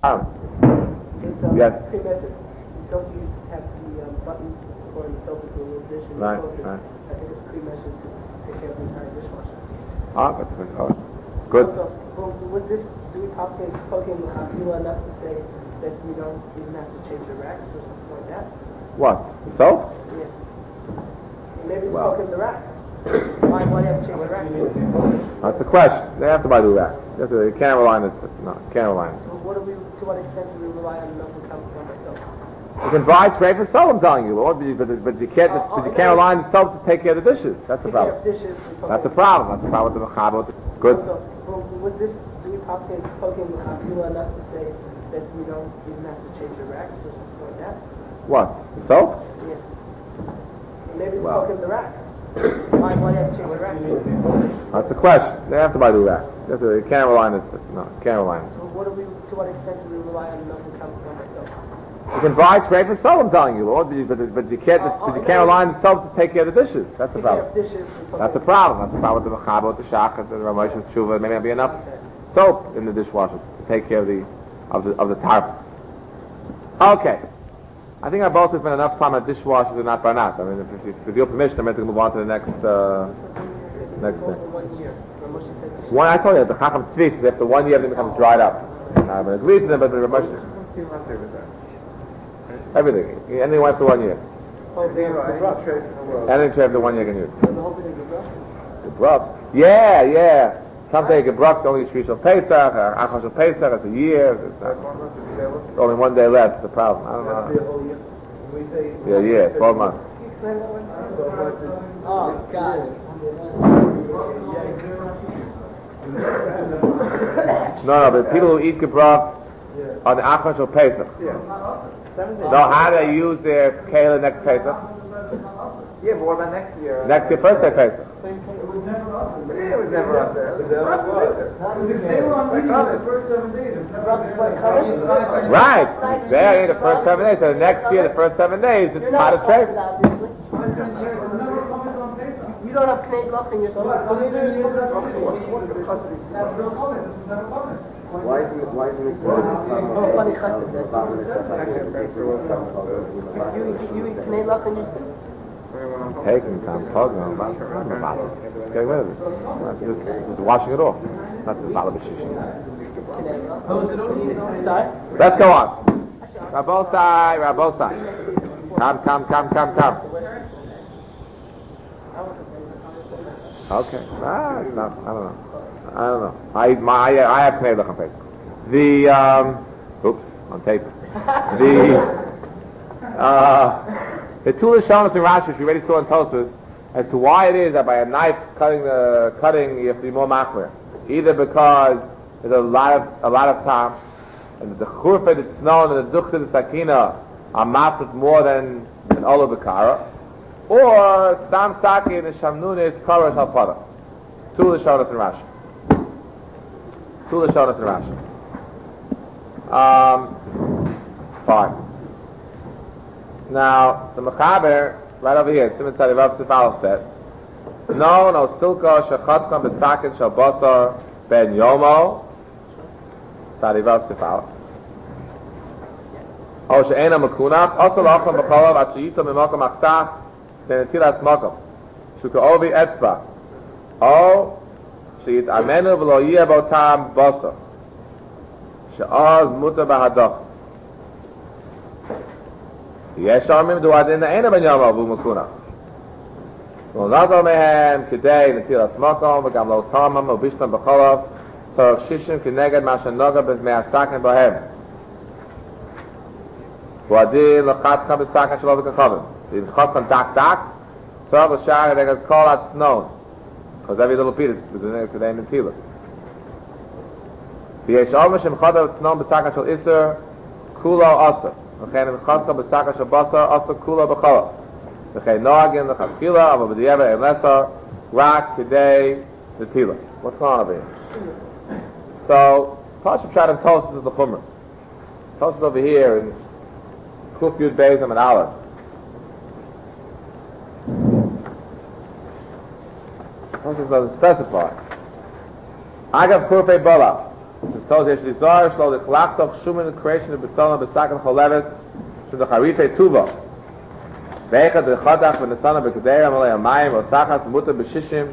Yes. Pre-method. Don't you have the button for the soap into a little dish and Right, close it? right. I think it's pre-measured to take care of the entire dishwasher. That's good. Good. Also, with this, do we poke in the chafila enough to say that we don't even have to change the racks or something like that? What? The soap? Yeah. Maybe Well. poke in the racks. Why do you have to change the racks? That's the question. They have to buy new racks. You can't rely on it. No, you can't rely on it. So to what extent do we rely on milk and comes from myself? You can buy tray for soap, I'm telling you, Lord, but you can't rely on the soap to take care of the dishes. That's the problem. That's the problem. That's the problem with the mechaba. Good. So, with this, do we poke in the chafila enough to say that we don't even have to change the racks or something like that? What? The soap? Yes. Maybe Well. poke in the racks. Why do you have to change the racks? That's the question. They have to buy new racks. You can't rely on it. No, you can't rely on it. So to what extent do we rely on milk and comes from myself? You can buy tray for soap, I'm telling you, Lord, but you can't rely on the soap to take care of the dishes. That's the problem. That's the problem. That's the problem with the mechaba, with the shachat, the ramoshes, tshuva. Maybe not be enough soap in the dishwasher to take care of the tarps. Okay. I think I both spent enough time on dishwashers and not barnat. I mean, if with your permission, I'm ready to move on to the next thing. 1 year. One, I told you, the chacham tzvi says after 1 year, everything becomes dried up. I'm going to agree to them, but the Ramosh, everything. Anything after 1 year. Anything after 1 year you can use. Gebrach. Yeah. Some say Gebrach's only Shvish of Pesach, Achon of Pesach, it's a year. It's only 1 day left, the problem. I don't know. Yeah, 12 months. Oh, God. No, but people who eat Gebrachs on the Achon of Pesach. No, how do they use their keilah next Pesach? Yeah, but what about next year? Next year, first day Pesach. It was never up there. They were on meeting for the first 7 days. Right. There, the first 7 days. So the next year, the first 7 days, it's part of trade. You don't have knei lach in your store. Why isn't it funny chassid that you eat knei lach in your store? Taking time, talking about it. Just getting rid of it. Just washing it off. Not the bottle of shishim. Sorry? Let's go on. Rabosai. Come. Okay. It's not, I don't know. I have Knei Lach on paper. Oops, on tape. The two Lashonos in Rashi, which we already saw in Tosfos, as to why it is that by a knife cutting you have to be more machmir. Either because there's a lot of time, and the churfa that's known and the duchta the sakina are mafrit more than an olav bekara, or stam saki and the shamnuna is karash halpada. Two Lashonos in Rashi. Fine. Now, the Mechaber, right over here, Simon Tzadi Rav Sifal says, no silka shechatkam b'sakin shal basar ben yomo, Tzadi Rav Sifal. O she'ena mekunach, also lacham b'cholav at she'yito mimokom achtach, benetilas mokom, shuka ovi etzba, o she'yit amenu v'lo yeh botam basar, she'oz muta b'hadach. יש אומרים דועדין אין בן יום אבו מקונה. ונזל מהם כדי נטיל הסמוקום וגם לא תומם ובישלם בחולף צורך שישים כנגד מה שנוגע מהסקן בהם. דועדין לחתך בסקן שלו וכחובים. ולחתכם דק צורך לשער כנגד כל הצנון. because every little piece is כדי נטילה. ויש אומרים שמחודר הצנון בסקן של איסר כולו אוסר. וכן וחתך בסקה של בשר אסור כולה בחלף וכן נוהגים לכתחילה אבל בדיעבד אין לסר רק כדי נטילה. What's going on over here? So Pashup Pshat and Tosfos is the Chumrah. Tosfos over here in Kuf Yud Beis and Aleph. Tosfos doesn't specify. Agav Kurfei Bala It tells you, Shlo the Chalachtoch Shumin creation of B'tzolam B'sakan Choleves from the Charite Tuva. Veicha the Chodach V'nesana B'kadeira Malay Amayim Osachas Muta B'shishim.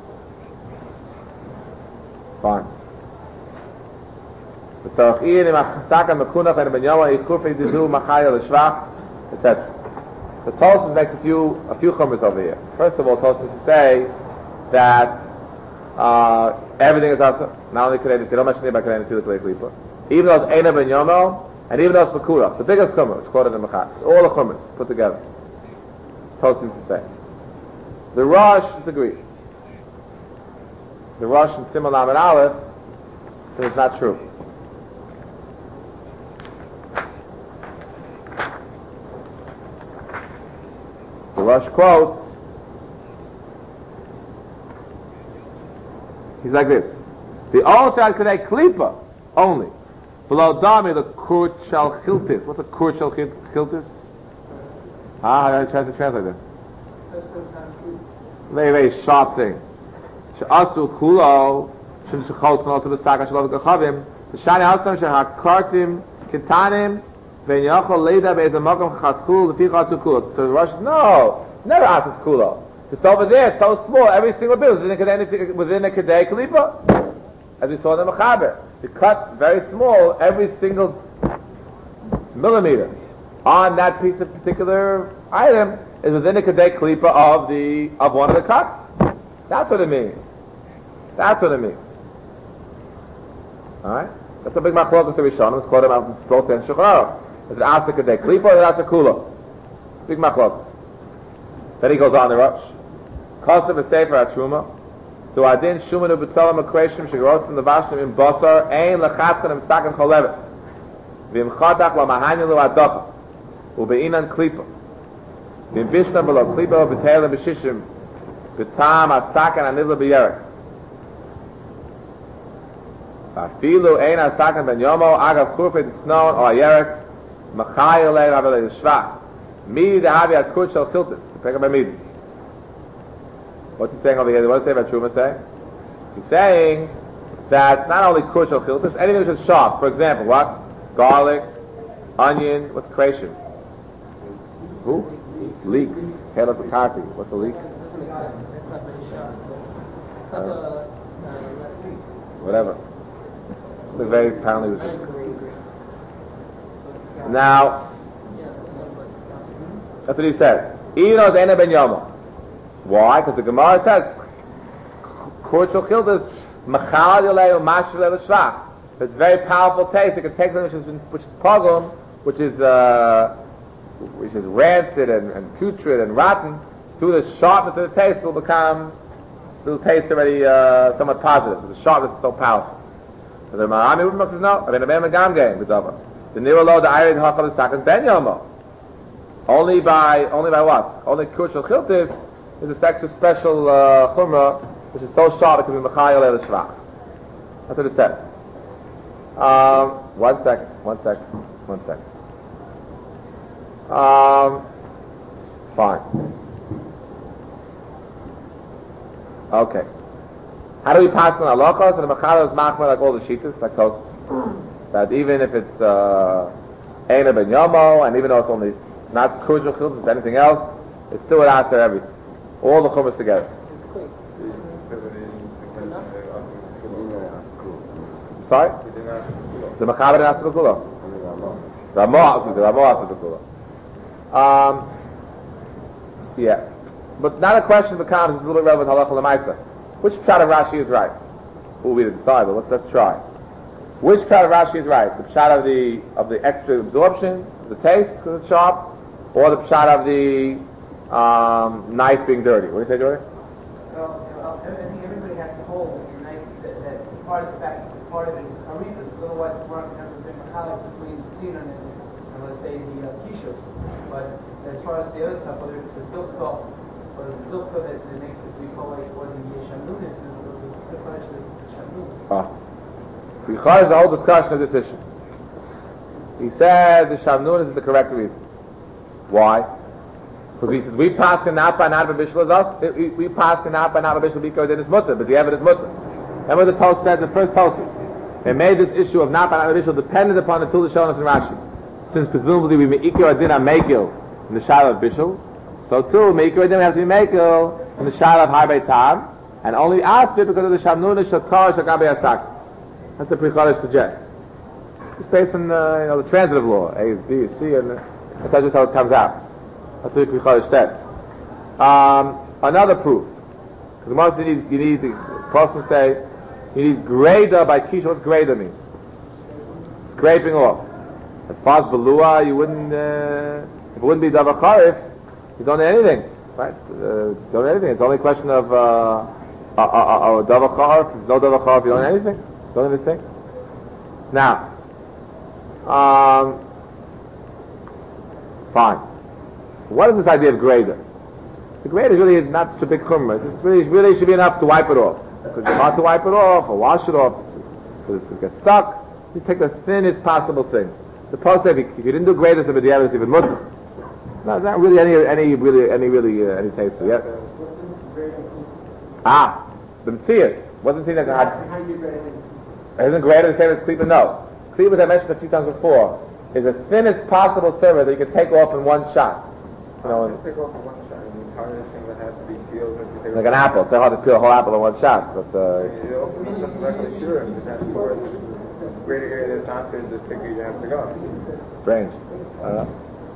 Fine. V'tzorach Ian Im Achsakan Mekunach and Benyama Yichufei Dizu Machaya L'Shvach, etc. The Tosfos makes a few chumras over here. First of all, Tosfos to say that everything is also not only connected. They don't mention about connected to the klipa, even though it's Eina ben Yomo, and even though it's Makurach, the biggest chumrah, it's quoted in the Mechat. All the chumras put together. Tosfos seems to say. The Rosh disagrees. The Rosh in Simon Lamed Aleph says it's not true. The Rosh quotes, he's like this: the all shall connect klipa only. Below dami the kurt shall chiltis. What's a kurt shall chiltis? How do I try to translate this? Very, very sharp thing. She'asu kulo shem shechot also the saka shalav gachavim. The shani hastam shehakartim kitanim ve'nyachol leida be'ez ha'makam chatzkul lefi chatzu kulo. So the Rosh, no, never asks kulo. Just over there, it's so small, every single bit within a kedei kalipa. As we saw in the Mechaber. They cut very small, every single millimeter on that piece of particular item is within a kedei kalipa of one of the cuts. That's what it means. That's what it means. Alright? That's a big machlokas of Rishonim. It's called about both in Shulchan. Is it asa kedei kalipa or is it asa kula? Big machlokas. Then he goes on the Rosh. Kosev a sefer atruma. Do adin shumanu b'tzolam akreshim shegrotz in the vashnim in basar ein lechatkan im sakan choleves v'im chodach la mahanya lu adocha u'be'inan klipa v'im bishna below klipa v'teilim b'shishim v'tam asakan anivla b'yerek v'afilu ein asakan ben yomo agav churfei t'snon o ayerek machayel le'en avelei l'shvach midi dehavi akur shel chiltis depending on midi. What's he saying over here? What does Sefer Truma say? He's saying that not only crucial chiltis, anything which is sharp. For example, what? Garlic, onion. What's creation? Who? Leek. Head of the coffee. What's a leek? Whatever. The very apparently was just. Now, that's what he says. Even though it's Eina ben Yomo. Why? Because the Gemara says, Kurchel Childas, Machal Yolei Umashvei L'Shvach. It's a very powerful taste. It can take something which is pogrom, which is rancid and putrid and rotten, through the sharpness of the taste will taste already somewhat positive. The sharpness is so powerful. So the Marami Ubermach says, no, the Nirolo, the Irid Hachal, the Sakas Ben Yomo. Only by what? Only Kurchel Childas is this extra special chumrah, which is so sharp it can be mechayel el shvach. That's what it says. One second. Fine. Okay. How do we pass on halachos? And the mechayel is machmer like all the shittas, like Tosfos. That even if it's Eina ben Yomo, and even though it's only not kurjul chilus, it's anything else, it's still an answer everything. All the chumras together. Sorry? The Mechaber didn't ask the Kula. The Ramo asked the Kula. Yeah. But not a question for comments, it's a little bit relevant halacha l'maisa. Which pshat of Rashi is right? We didn't decide, but let's try. Which pshat of Rashi is right? The pshat of the extra absorption, the taste, because it's sharp, or the pshat of the knife being dirty? What do you say, Jordan? Well, I think everybody has to hold the knife that part of the fact, part of it is arenas, otherwise we're not going to have the mechanic between the tzinon and let's say the kishos. But as far as the other stuff, whether it's the dilkah or the dilkah that makes it we call it, or the shamnunis, is the question of the shamnunis. Because the whole discussion of this issue. He said the shamnunis is the correct reason. Why? Because he says, we pass in not by not by bishul as us, we pass in not by not by bishul because it is mutter, but the evidence is mutter. Remember the toast said, the first toast They made this issue of not by Bishul dependent upon the Tul Shonos and Rashi. Since presumably we Meikir Adin on Meikil in the Shiloh of Bishul, so too Meikir Adin has to be Meikil in the Shiloh of Harbei Tam, and only Asri because of the Shamnuna Shakar Shakabe Asak. That's the Prichadish suggests. It's based on the transitive law, A is B is C, and that's just how it comes out. That's what the Prichadish says. Another proof. Because most you need the person say you need greda by Kisha. What's greda mean? Scraping off. As far as Belua, you wouldn't. If it wouldn't be Davar Charif, you don't need anything, right? Don't need anything. It's only a question of Davar Charif. If there's no Davar Charif, you don't need anything. Don't need anything. Now, fine. What is this idea of greda? The grade is really not such a big chumrah. It really should be enough to wipe it off. Because it's hard to wipe it off or wash it off because it gets stuck. You take the thinnest possible thing. Suppose if you didn't do grade, it's even mutter. No, it's not really any taste to it. The Messias wasn't seen that had. Isn't grade the same as klipa? No. Klipa, as I mentioned a few times before, is the thinnest possible surface that you can take off in one shot. Take off in one shot. Thing that has to be peeled. Like an apple. It's so hard to peel a whole apple in one shot. But you also not really sure. It has to go greater area is not the thicker you have to go. Strange. I don't know.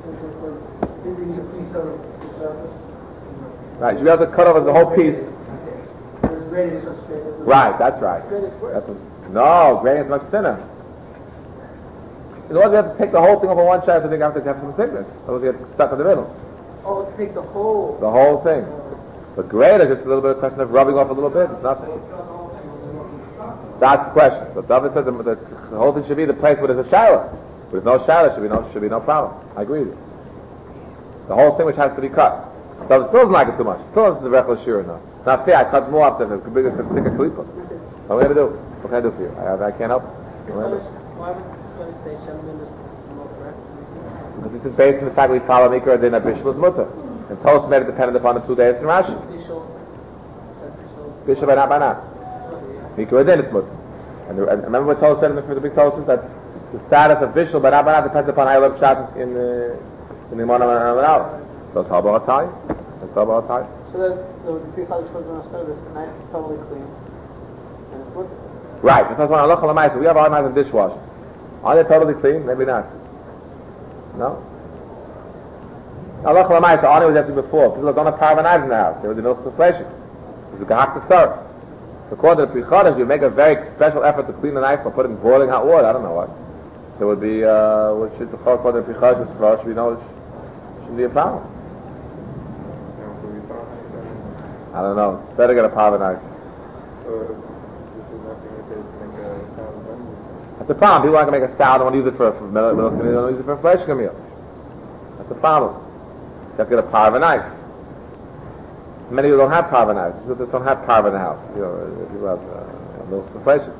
Right. You have to cut over the whole piece. Right. That's right. No, grading is much thinner. In order, you have to take the whole thing over one shot. So you have to have some thickness. Otherwise, you get stuck in the middle. Oh, take the whole... The whole thing. But greater, just a little bit of question of rubbing off a little bit. It's nothing. That's the question. So David said the whole thing should be the place where there's a shower. With no shower, should be no problem. I agree with you. The whole thing which has to be cut. David still doesn't like it too much. Still doesn't the Rechel Shira now. It's not fair. I cut more after it's bigger, thicker klipa. What am I going to do? What can I do for you? I can't help. Why would you say Shamnun is more correct? Because this is based on the fact that we follow Mikra Adin Bishul is mutter. And Toast made it dependent upon the 2 days in Rashi. Bishul by not. Mikra Adin is mutter. And remember what Toast said in the big Toast that the status of Bishul by not depends upon Ayla Pshat in the Monam and Al. So it's Haba Hatai. It's Haba Hatai. So the three colors for the service, the knife is totally clean. And it's mutter. Right. Because when I look on the mice, we have our knives and dishwashers. Are they totally clean? Maybe not. No? Allah Khalamai, the Ani was asking before. People don't have power of knives in the house. They were the milk inflation. It's a gahak tzaros. According to the Prichadish, you make a very special effort to clean the knife by putting boiling hot water. I don't know what. So it would be, what should the according to the Prichadish, should be no, shouldn't be a problem. I don't know. It's better get a power knife. That's the problem. People aren't going to make a salad. They want to use it for milk. They don't use it for a flesh meal. That's the problem. You have to get a power of a knife. Many people don't have power of knives. People just don't have power in the house. People have milk for fleshes.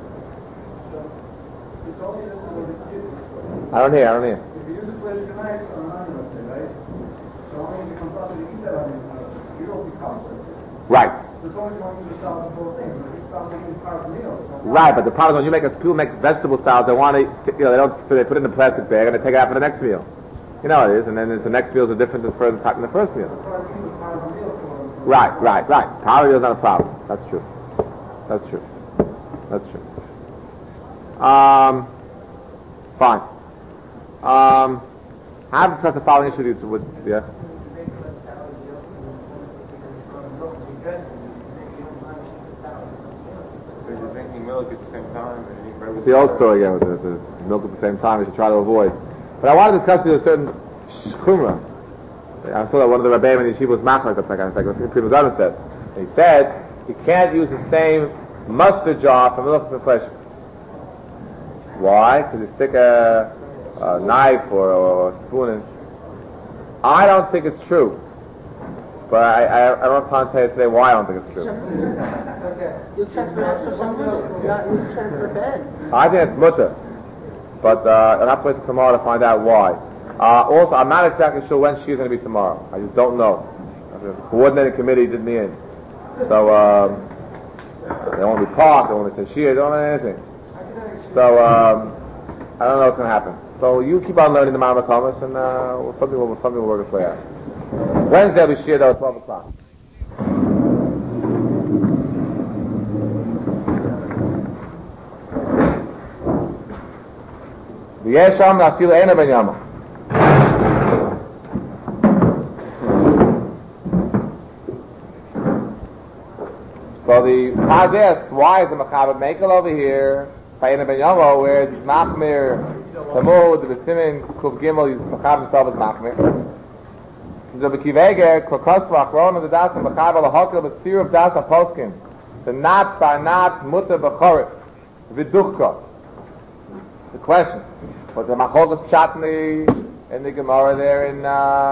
I don't hear. If you use a flesh knife on an onion, right? So only if you come out and eat that onion, you don't become it. Right. There's only one to stop the whole thing. But if you stop making power of meal. Right, but the problem is when people make vegetable salads, they want to, they put it in a plastic bag and they take it out for the next meal. You know how it is, and then the next meal is different than the first meal. Right. Power meal is not a problem. That's true. Fine. I have discussed the following issue with, yeah. You're drinking milk at the same time. It's the old story again with the milk at the same time. You should try to avoid. But I want to discuss with you a certain chumrah. I saw that one of the Rebbeim in Yeshiva was machar, like what Prima Gana said. He said you can't use the same mustard jar for milk and fleshes. Why? Because you stick a knife or a spoon in. I don't think it's true. But I don't have time to tell you today why I don't think it's true. You transfer extra something? You transfer bed. I think it's mutter. But I'll have to wait till tomorrow to find out why. Also, I'm not exactly sure when she's going to be tomorrow. I just don't know. The coordinating committee did me in. So, they want to be parked, they want to say she, they don't want anything. So I don't know what's going to happen. So you keep on learning the Ma'amar Komas, and something will work its way out. Wednesday will be Shir though at 12 o'clock. V'yesham nafil eina ben yama. So the Taz asks, why is the Mechaber Mekel over here, Eina ben yama, whereas he's Machmir, Tamud, the B'simin, Kuv Gimel, he's Mechaber himself as Machmir. So B'kiveger, Kokosva, Achron of the Das and Mechaber, L'hokel, B'sir of Das HaPoskim, the Nat, Barnat, Mutter, B'chorit, V'duchka. The question, but the Macholgas Pshat in the Gemara there in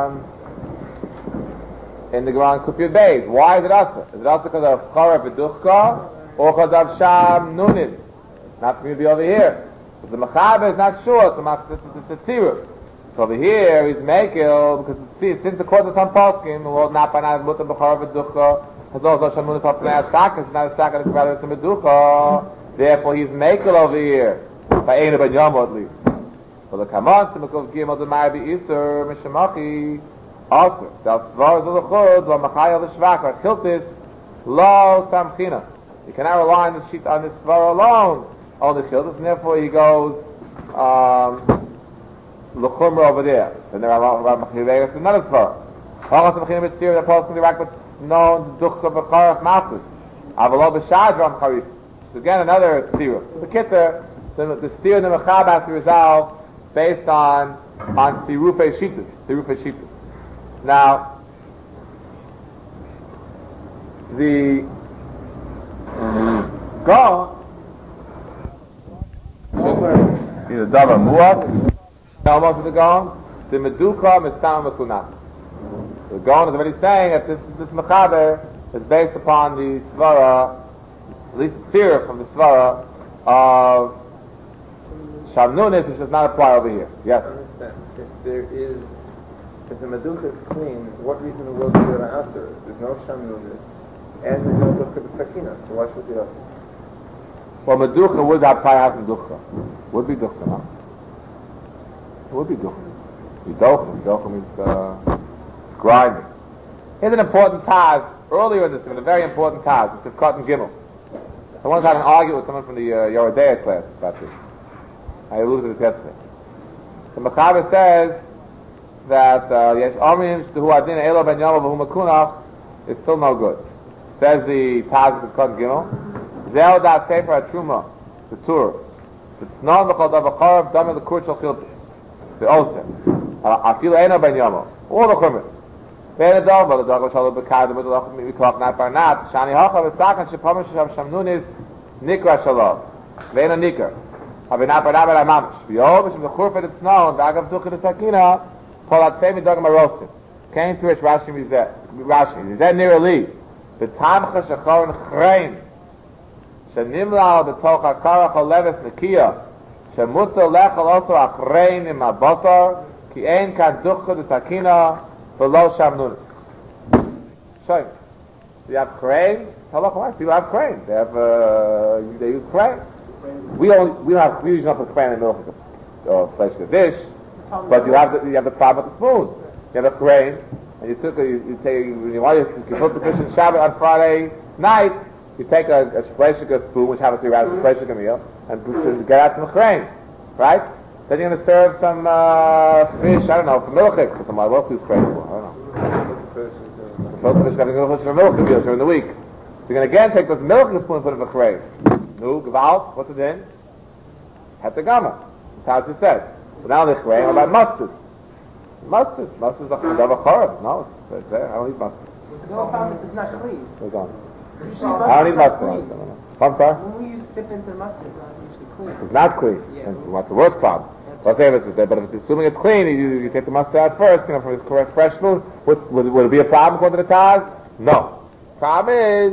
the Gemara in Kufiyud Beis. Why is it Asa? Is it Asa because of Chorah V'duchka or because of Sham Nunis? Not for me to be over here. But the Mechaber is not sure, it's a Tziruf. So over here he's Mekel, because since the court is on Poskim, the world not by not Mutter B'chorah V'duchka, has also Sham Nunis up to a Saka, it's not a Saka, it's rather it's a Meducha. Therefore he's Mekel over here. By Eina ben Yama at least. So the Kaman to Mekov Gimel the Ma'abi Iser Mishamachi also Dal Svar Zolachod Lo Machayel the Shvakar Hiltis Lo Samchina. You cannot rely on this sheet on this Svar alone on the Hiltis, and therefore he goes L'chumra over there. Then there are Machayel to another Svar. Hachas Machina Mitzir the Apostle Direct but known Duchka B'Charach Machus Avalo B'Shadram Charif. So again another Tziruf. So the Kitter the steer and the Mechaber has to resolve based on Tzirufei Shittas. Now, the Gaon, either Dava Muat, almost of the Gaon, the Meducha Mistam Mekunatis. The Gaon is already saying that this Mechaber is based upon the Svara, at least the Tziruf from the Svara of Sham Nunis, which does not apply over here. Yes? If the Meducha is clean, what reason in the world is there to answer? There's no Sham Nunis, and there's no Duchka B'Sakina, so why should it answer? Well, Meducha would apply as Meducha. Would be Duchka, no? It would be Duchka. Meducha means grinding. Here's an important Taz, earlier in this, a very important Taz. It's a Cotton Gimel. I once had an argument with someone from the Yoredeya class about this. I alluded to this yesterday. The Mechaber says that Yesh Omrim Sh'hu Adin Elo Ben Yama V'hu Mekunach is still no good. Says the Taz of Cotton Gimel. Zeh Dat Sefer HaTruma, the Tur. It's non V'chol Davacharav Dami L'Kur Shal Chiltis. The Osem. Afil Eino Ben Yama. All the Chumas. Ben Adol, but the Dog Shal B'Kad, the Dog Mikach Nat Barnat, Shani Hacha V'Sakan Shepam Sham Shamnunis Nikra Shalom. Ve'ena Nikra. Avinat Barnat Bar Mamish. V'Yov Shem V'Churfet It's known. V'Agav Ducha D'Sakina. Polat Femi Dog Marosim. Came to Rish Rashi Mizeh. Rashi. Mizeh Nira Li. V'Tamcha Shechorin Chrein. Shenimlal B'Toch HaKarach HaLeves Nekiya. Shemuto Lechel also Achrein Im HaBasar. Ki Ein Kan Ducha D'Sakina. Below Sham Nunis. Show you. You have crane. People have crane. They use crane. We usually don't put crane in milk or flesh the dish, but you have the problem with the spoon. You have a crane, and you when you want to cook the fish in Shabbat on Friday night, you take a shpreshika spoon, which happens to be around a shpreshika meal, and get out from the crane, right? Then you're going to serve some fish, I don't know, for milchiks or something. What else do you spray for? I don't know. Filter fish having milchiks for milk meals during the week. So you're going to again take this milchik spoon and put it in the crane. Nu, gevalt, what's it in? Hetagama. That's how it's said. So now the crane, what about mustard? Mustard is a chorab. No, it's there. I don't eat mustard. No problem, it's not clean. It's on. I don't eat mustard. I'm sorry? When we use dip into mustard, it's not usually clean. It's not clean. Yeah. And what's the worst problem? Let's say if it's there, but if it's assuming it's clean, you take the mustard out first, from the correct fresh spoon. Would it be a problem according to the Taz? No. Problem is,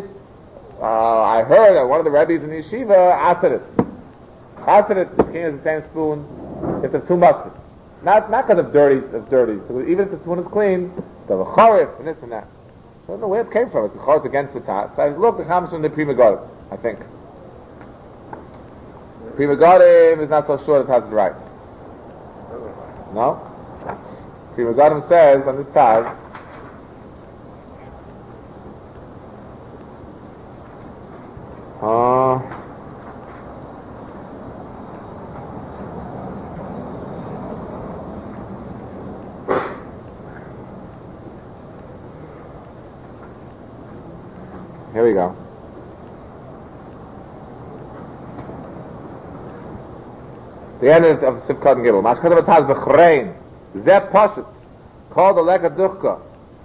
I heard that one of the rabbis in the yeshiva asked it. Clean as the same spoon if there's two mustards. Not because of dirty. Because even if the spoon is clean, there's a chorif and this and that. I don't know where it came from. It's the chorif against the Taz. So look, the Chams from the Pri Megadim, I think. Pri Megadim is not so sure that Taz is right. No? Pri Megadim says on this Taz, here we go. The end of Sivkot and Gimel. Mashkot of Taz b'chrein. Zeh Pashut. Called the Leka Duchka.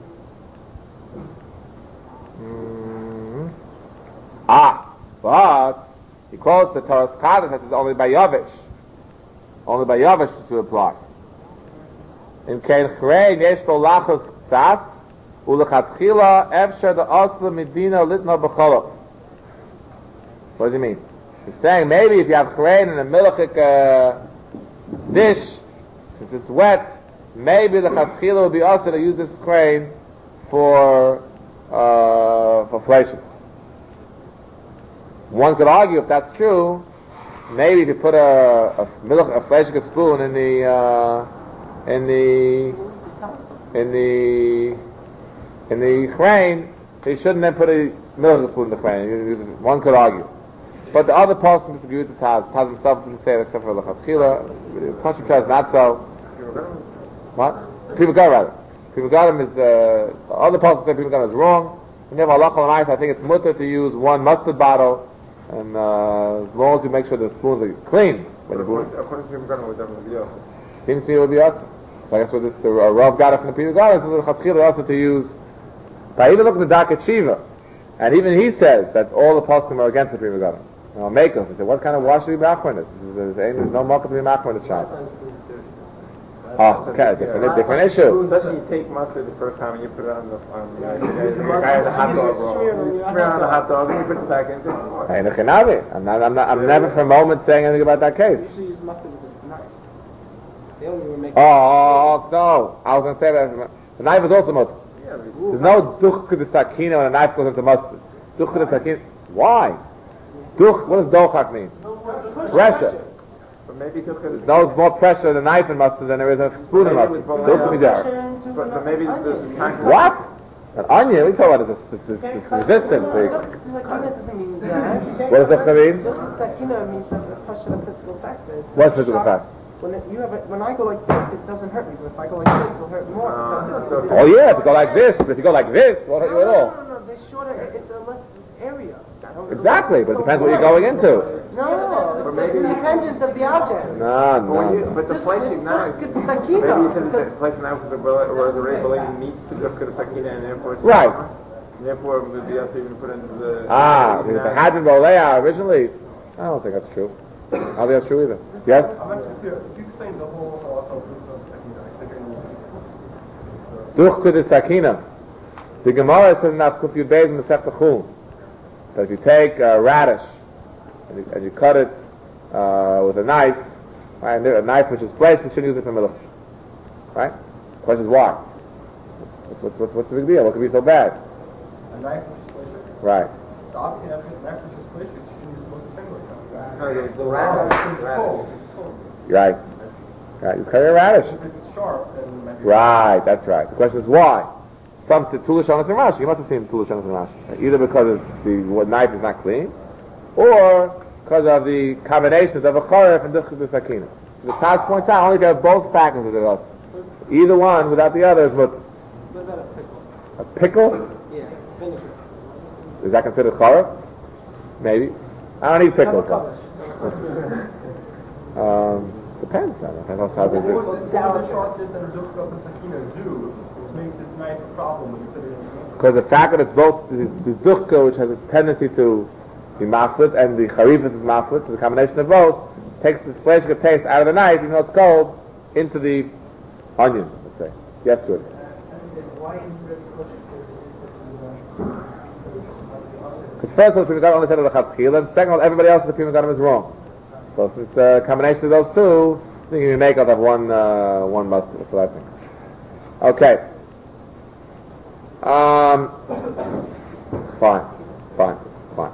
But he quotes the Torah's Kaddish that says only by Yavish. Only by Yavish to apply. In Kein Chrein yesh bo lachos k'tzas u'lechatchila efsher the asla medina litna b'cholov. What does he mean? He's saying maybe if you have chrein in a milchik dish, since it's wet, maybe the chatchila would be also to use this chrein for fleishes. One could argue if that's true, maybe if you put a fleishik spoon in the chrein, he shouldn't then put a milk spoon in the chrein. One could argue. But the other person disagree with the Taz. Taz himself didn't say it except for Lechatchila. Pashut says not so. What? People got rather. People got him is the other person said people got him is wrong. When you have halacha on ice, I think it's mutter to use one mustard bottle, and as long as you make sure the spoons are clean. According to people got him, would be awesome. Seems to me it would be awesome. So I guess with this, the Rav got it from the people got it, so the Lechatchila also to use. But even look at the Daka Shiva, and even he says that all the poskim are against the Pri Megadim. I'll make us. He said, what kind of wash should we be machmir in this? There's no market to be machmir in this shop. Oh, okay, different issue. Especially you take mustard the first time and you put it on the guy has a hot dog roll. You smear it on the hot dog and you put it back in. Hey, I'm never for a moment saying anything about that case. Usually use mustard with this knife. They only were making. Oh, no. I was going to say that the knife is also mutter. There's no duch the sakina when a knife goes into mustard. Duch the sakina. Why? Duch, what does dochak mean? Pressure. But maybe there's no more pressure in a knife in mustard than there is a spoon in mustard. Duch me there. But maybe what? An onion? We talk about this resistance. What does that mean? Sakina means a question of physical factor. What's physical factor? When I go like this, it doesn't hurt me. But if I go like this, it'll hurt more. Oh yeah, if you go like this, but if you go like this, it won't hurt you at all. No, they're shorter. It's a less area. Exactly, but it depends what you're going into. No, but maybe the hinges of the object. No. But the fleshing knife. Maybe you said the fleshing knife was the regular meats to look at the sakina and therefore it's right. And therefore it would be also even put into the. Because the Hadron Bolea originally. I don't think that's true. I don't think that's true either. Yes? I'm not sure. If you explain the whole Duch to the sakina. The Gemara says not Kuf Yud Beis in the Masechta Chulin that if you take a radish and you cut it with a knife, right, and a knife which is placed, you shouldn't use it for milk. Right? The question is why? What's the big deal? What could be so bad? A knife which is placed. Right. So obviously, a knife which is placed, you shouldn't use both fingers. Right. Right. You cut a radish. If it's sharp, then it might be. Right. That's right. The question is why? Some to Tulish Shanas and Rashi. You must have seen Tulish Shanas and Rashi. Either because the knife is not clean, or because of the combinations of a charef and the sakina. So the Taz points out only if you have both factors of us. Either one without the other is what? What about a pickle? A pickle? Yeah, vinegar. Is that considered charef? Maybe. I don't eat pickles. Depends. Depends how they do. What the shortness and duch of the sakina do makes this knife a problem when you put it in. Because the fact that it's both the duchka, which has a tendency to be maflit, and the charifas is maflit, so the combination of both takes the flesh of taste out of the knife, even though it's cold, into the onion, let's say. Yes, good. Because first of all, the Prima Gadim only said of the Chatchila, and second of all, everybody else in the Prima Gadim is wrong. So since the combination of those two, I think you make out of one mustard. That's what I think. Okay. Fine. I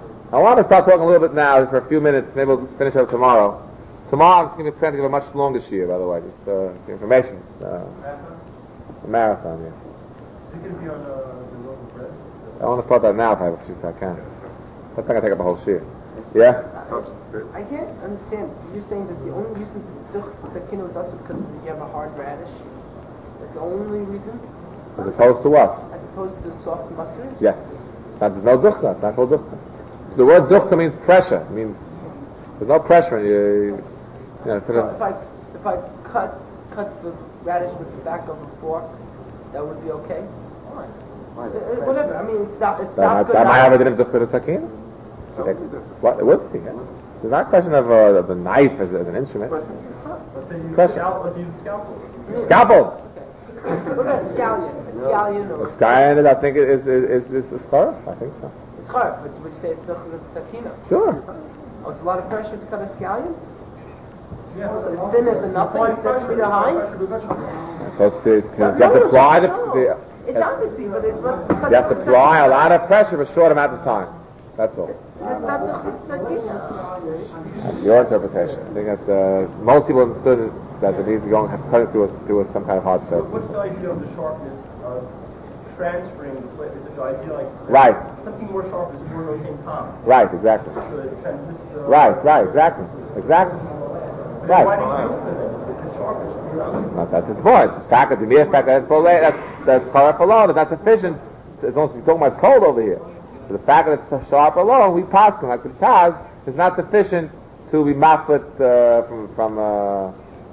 want to start talking a little bit now, just for a few minutes. Maybe we'll finish up tomorrow. Tomorrow I'm just going to plan to give a much longer shiur, by the way, just the information. A marathon, yeah. Is it going to be on the loaf of bread? I want to start that now if I can. That's not going to take up a whole shiur. Yeah? I can't understand. You're saying that the only reason the sakina is also because you have a hard radish? That's the only reason? As opposed to what? As opposed to soft mustard? Yes. There's no dukkha. It's not called dukkha. The word dukkha means pressure. It means there's no pressure. So if I cut the radish with the back of a fork, that would be okay? Whatever. I mean, it's not good. That might have a different dukkha to sakin. What? It would be. Yeah. It's not a question of the knife as an instrument. Let's say you use Pressure. scalpel. Scalpel. What about a scallion? A scallion or... A scallion, I think, is a scarf. I think so. It's hard, but would you say it's the sakina? Sure. Oh, it's a lot of pressure to cut a scallion? Yes. It's thin as nothing, it's 7 feet high? So you have to apply It's obviously, but it's not... you have to apply a lot of pressure for a short amount of time. That's all. That's not the sakina. That's your interpretation. I think that most people understood that it needs to go and have to cut it through some kind of hard surface. What's the idea of the sharpness of transferring the flavor? The idea like Right. something more sharp is more rotating time. Right, exactly. So it transmits the... Right, exactly. Exactly. Right. Why do you use the sharpness? That's the point. The fact that the mere fact that that's sharp alone is not sufficient. It's only talking about cold over here. So the fact that it's sharp alone, we pass like the Taz, is not sufficient to be maflet from a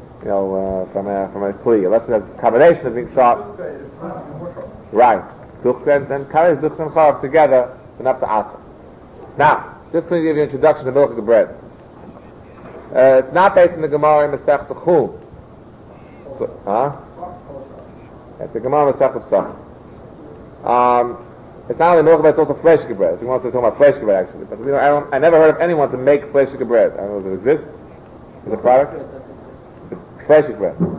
kli. Unless there's a combination of being sharp. Right. Duchka and Kares, Duchka and Charav together, enough to Asa. Now, just to give you an introduction to milk of bread. It's not based in the Gemara in Masech Chum. So, it's the Gemara Masech Psach. It's not only milk of bread, it's also fleshige bread. So he wants to talk about fleshige bread actually. But I never heard of anyone to make fleshige bread. I don't know, does it exist? Is it a product? Fleshige bread. No.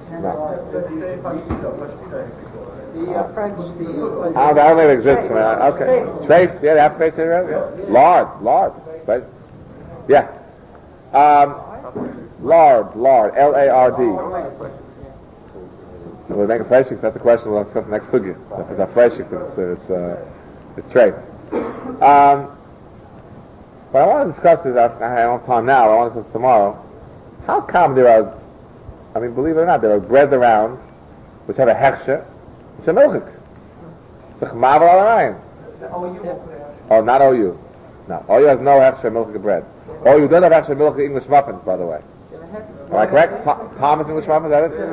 The French, I don't know if it exists. Okay. Trace, yeah, they have trace in it. Lard. Right? Yeah. Lard, L-A-R-D. We'll make a fleshig, that's a question we'll discuss the next sugya. It's a fleshig, it's trace. But I want to discuss this, I don't have time now, I want to discuss tomorrow. How come there are, I mean, believe it or not, there are breads around which have a hechsher, which are milchik. Oh, not OU. No, OU has no hechsher milchik bread. OU does have hechsher milchik English muffins, by the way. Am I correct? Thomas English muffins, is that it?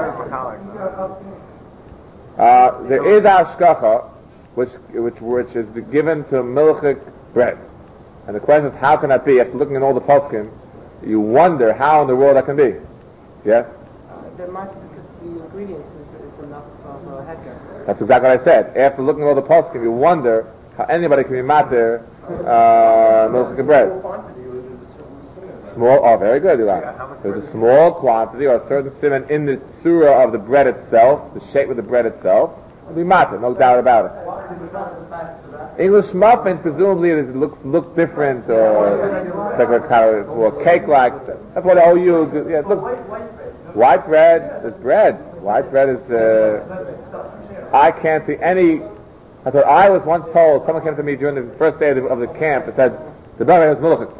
There is ashkacha, which is given to milchik bread. And the question is, how can that be? After looking at all the poskim, you wonder how in the world that can be. Yes? There might be because the ingredients is enough of a hecker. That's exactly what I said. After looking at all the poskim, you wonder how anybody can be matter milchik bread. Small, oh, very good, Eli. There's a small quantity or a certain siman in the surah of the bread itself, the shape of the bread itself. It'll be matter, no doubt about it. English muffins, presumably, it looks different, or it's like a kind of more cake-like. That's what OU. Yeah, it looks. White bread is bread. White bread is. I can't see any. That's what I was once told. Someone came to me during the first day of the camp and said the bread was milchik.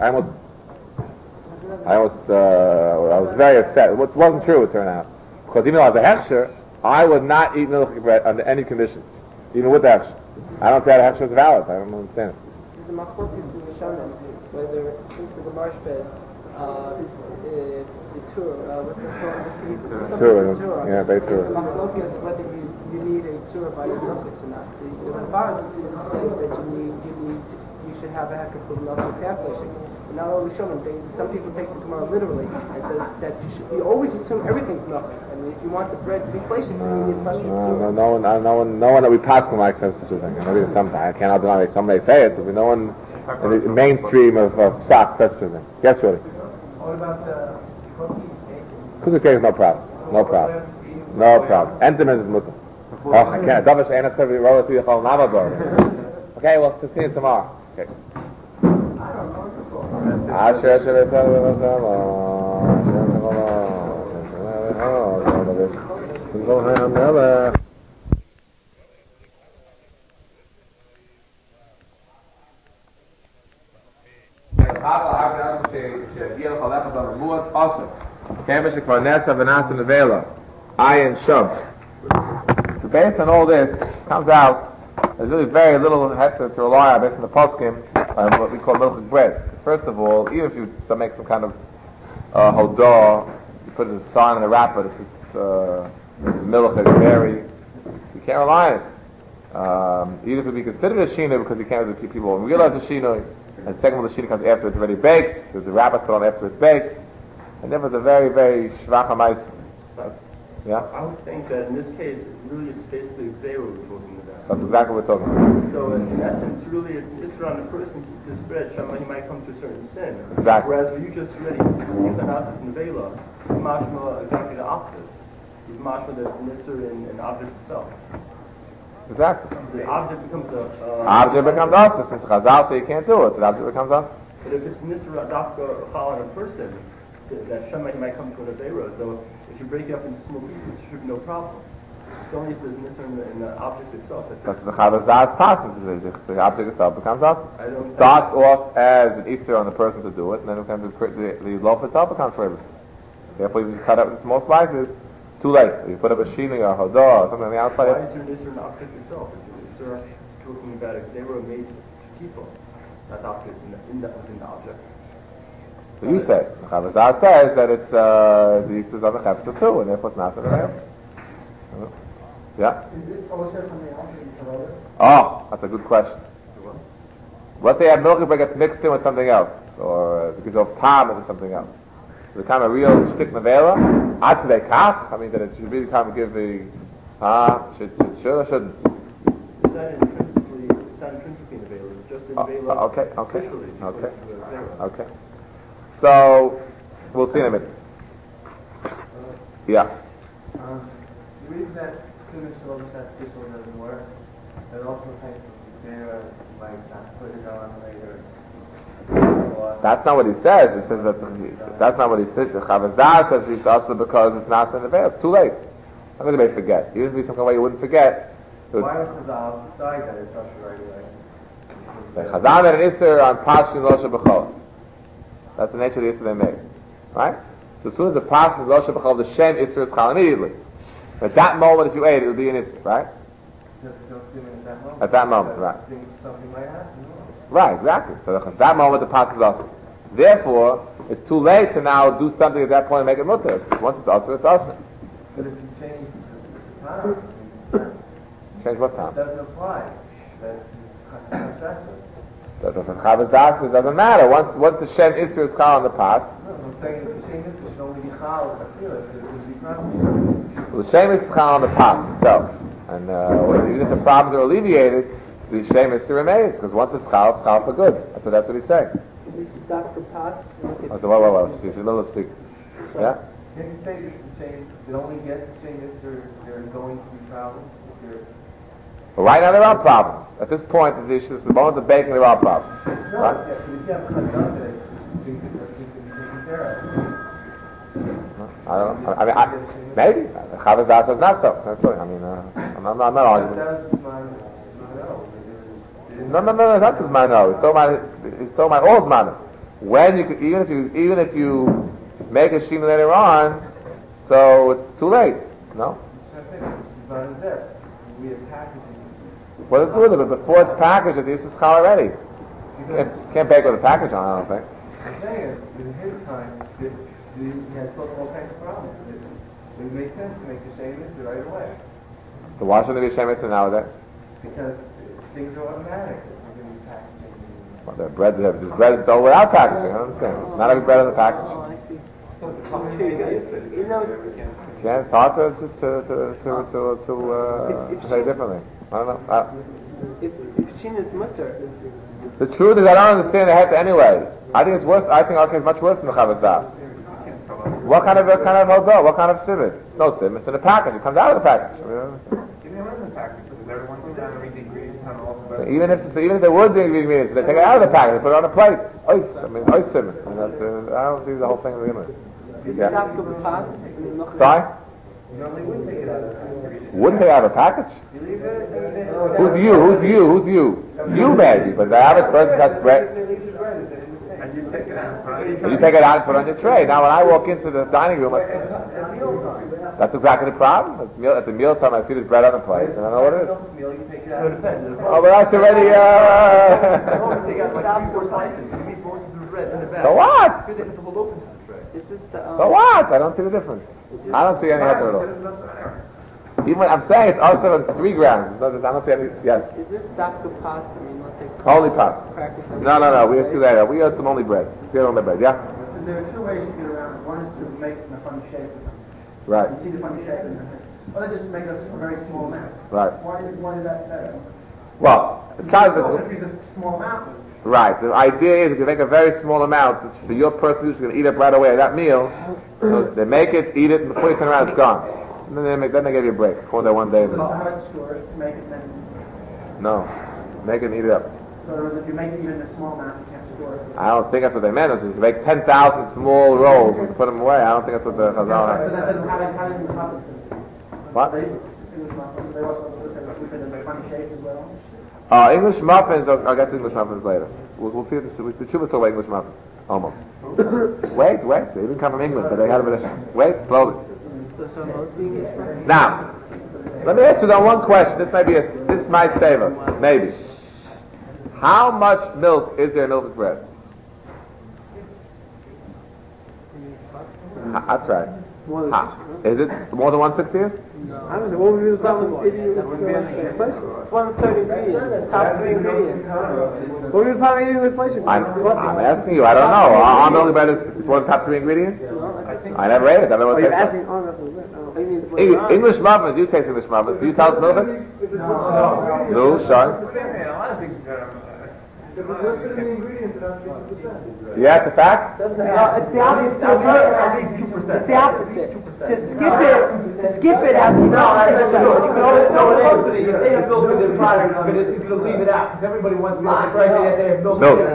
I was very upset. It wasn't true, it turned out. Because even though I was a hechsher, I would not eat milchik bread under any conditions, even with the hechsher. I don't say that hechsher is valid. I don't understand it. There's a machlokes in the Mishanim, whether since the Gemara says the tur, what's the tur? Yeah, they tur. The machlokes whether you need a tur by your milchik or not. The Ramban says that you should have a hecker for milchik tablet. Not only Rishonim, some people take the Gemara literally and says that you always assume everything's milchik. I mean, if you want the bread to be fleshy, you need a special tur. No one that we pass from like says such a thing. Maybe something I cannot deny. Some may say it, but no one in the mainstream of socks says such a thing. Yes, really. What about the cookies? Cookies cake is no problem. No problem. Enterman is mutter. Oh, I can't. Okay, we'll continue tomorrow. Okay. Asher Asher Asher So based on all this, it comes out there's really very little hefzer to rely on based on the poskim on what we call milchik bread. First of all, even if you make some kind of hodah, you put it in a sign in a wrapper that says milch is dairy, you can't rely on it. Even if it would be considered a shina because you can't really people won't realize a shina. And second of all, the shina comes after it's already baked. There's a wrapper put on after it's baked. And therefore it's a very, very shvacha ma'isa. Yeah? I would think that in this case, really it's basically Xero we're talking about. That's exactly what we're talking about. So in essence, really it's around the person to spread, he might come to a certain sin. Exactly. Whereas when you just read Yitanasis and Vela, it's mashma exactly the opposite. It's mashma that's nisr in an object itself. Exactly. The object becomes a... object becomes us. Since Chazal say you can't do it, the object becomes us. But if it's nisr dafka chal on a person, that Shema he might come to an Aveira. So if you break it up into small pieces, there should be no problem. It's only if there's nisr in the object itself. That's the Chavazah's pattern. The object itself becomes us. It Starts off as an Easter on the person to do it, and then it becomes the loaf itself becomes for everything. Therefore, you cut up into small slices. It's too late. So you put up a shini or a hodah or something on the outside. Why is there nisr in the object itself? Is there talking about if they were made to people, not objects within the object? So you say, the Chavazah says that it's the Easter is on the Chefzer too, and therefore it's not on the rail. Yeah? Is it also from the object? Oh, that's a good question. Let's say a milk bread gets mixed in with something else, or because of time into something else. So the kind of real shtick nevela, ad to kach, I mean that it should really kind of give the, should or shouldn't? It's not intrinsically in Vela, it's just in Vela. Okay. So, we'll see in a minute. Yeah. The reason that students should understand official doesn't work, it also takes there like not put it on later. That's not what he says. He says that that's not what he says. The Chavazah says he's also because it's not in the veil. It's too late. I'm going to make forget. Even if it's some kind of way you wouldn't forget. Why does Chazal decide that it's usher right away? The Chazal made an Isser on Pashkin Losha B'chol. That's the nature of the Isser they made. Right? So as soon as the Pashkin Losha B'chol, the Shem Isser is Chal immediately. At that moment that you ate it, it would be an Isser, right? At that moment, right. Something might happen. Right, exactly. So at that moment the Pashkin is also. Therefore, it's too late to now do something at that point and make it mutter. Once it's also, it's also. But if you change the time, Change what time? it doesn't apply. That's concession. That doesn't Chavazah, it doesn't matter. Once the Shem Isser is Chal on the past, No, I'm saying if the same issue should only be chal, I feel it would be problem. well, the Shem Isser is Chal on the past itself. And even if the problems are alleviated, the Shem Isser remains, because once it's Chal for good. That's what he's saying. This is Dr. Pass. Whoa. He's a little speak. Yeah? Can you say it's the same, you only get the same if they're going to be traveling? But right now there are problems. At this point, the issue is the moment of baking, there are problems. No, Right? yeah, but if you have conducted, you can take care of. I don't know. I mean, maybe. Chavazah says not so. That's it. I mean, I'm not arguing. That's my no. No, it's not just mano. He's talking about all mano. When you could, even if you make a shina later on, so it's too late. No. We have packaging. What is doing it? But before it's packaged, this is chal already. Can't bake with a package on. I don't think. I'm saying, in his time, he had all kinds of problems. It would make sense to make the same issue right away. So why shouldn't there be a shemitah nowadays? Because things are automatic. We're going to be packaging. Well, this bread is sold without packaging. I don't understand. Not every bread in the package. Oh, I see. You know, Yeah, it's hard to just to say differently. I don't know. if shin is mutter, The truth is, I don't understand the heta anyway. I think it's worse. I think our case is much worse than the Chavazah. What kind of hodah? What kind of sivet? It's no sivet. It's in a package. It comes out of the package. Give me a random package because everyone goes down and read the ingredients on all the So even if there would be ingredients, they take it out of the packet, they put it on a plate. Oysim. And that's, I don't see the whole thing to begin with. Yeah. Sorry? Wouldn't take it out of a package? Who's you? Who's you? You maybe, but the average person that's bread. and you take it out. You take it out and put it on your tray. Now when I walk into the dining room, that's exactly the problem. At the mealtime, I see this bread on the plate, and I know what it is. Oh, but that's already, So what? So what? I don't see the difference. I don't see any heter at all. Even when I'm saying it's also in 3 grams. I don't see any, yes. Is this Dr. Pas? I mean, let's say... Only pas. Practice No. We have 2 later. We have some only bread. We have only bread, yeah? There are 2 ways to get around it. One is to make it in a funny shape. Right. You see the funny shape in it. Or they just make a very small amount. Right. Why is that better? Well, it's kind of If it's a small amount. right. The idea is if you make a very small amount, which for your person who's going to eat it right away at that meal, so they make it, eat it, and before you turn around, it's gone. And then they give you a break. For that one day. So how much store it, make it then... No. Make it and eat it up. So if you make it even a small amount, you can't store it. I don't think that's what they meant. It's just make 10,000 small rolls and put them away. I don't think that's what the Chazal So had. that doesn't have any kind of muffins. What? They also keep it in a funny shape as well. English muffins, I'll get to English muffins later. We'll see it. The Tshuva talk about English muffins. Almost. Wait. They didn't come from England, but they had a bit of... Wait, slowly. Now, let me ask you one question. This might save us. Maybe. How much milk is there in milk bread? That's right. Is it more than 1/60th? I don't know, what would be the problem with eating with It's 1/3 ingredients, top 3 ingredients. What would be the problem eating with spices? I'm asking you, I don't know. Our milk bread is one of the top 3 ingredients? I never ate it. I don't know what it tastes like. English muffins, you taste English muffins. Can you tell us Milvix? No, sorry. Yeah, it's a fact? It's the opposite. It's the opposite. To skip it as you know, that's sure. You can always know it is. If they have milk in their product, it's going to leave it out, because everybody wants milk. Right, they have milk. Milk.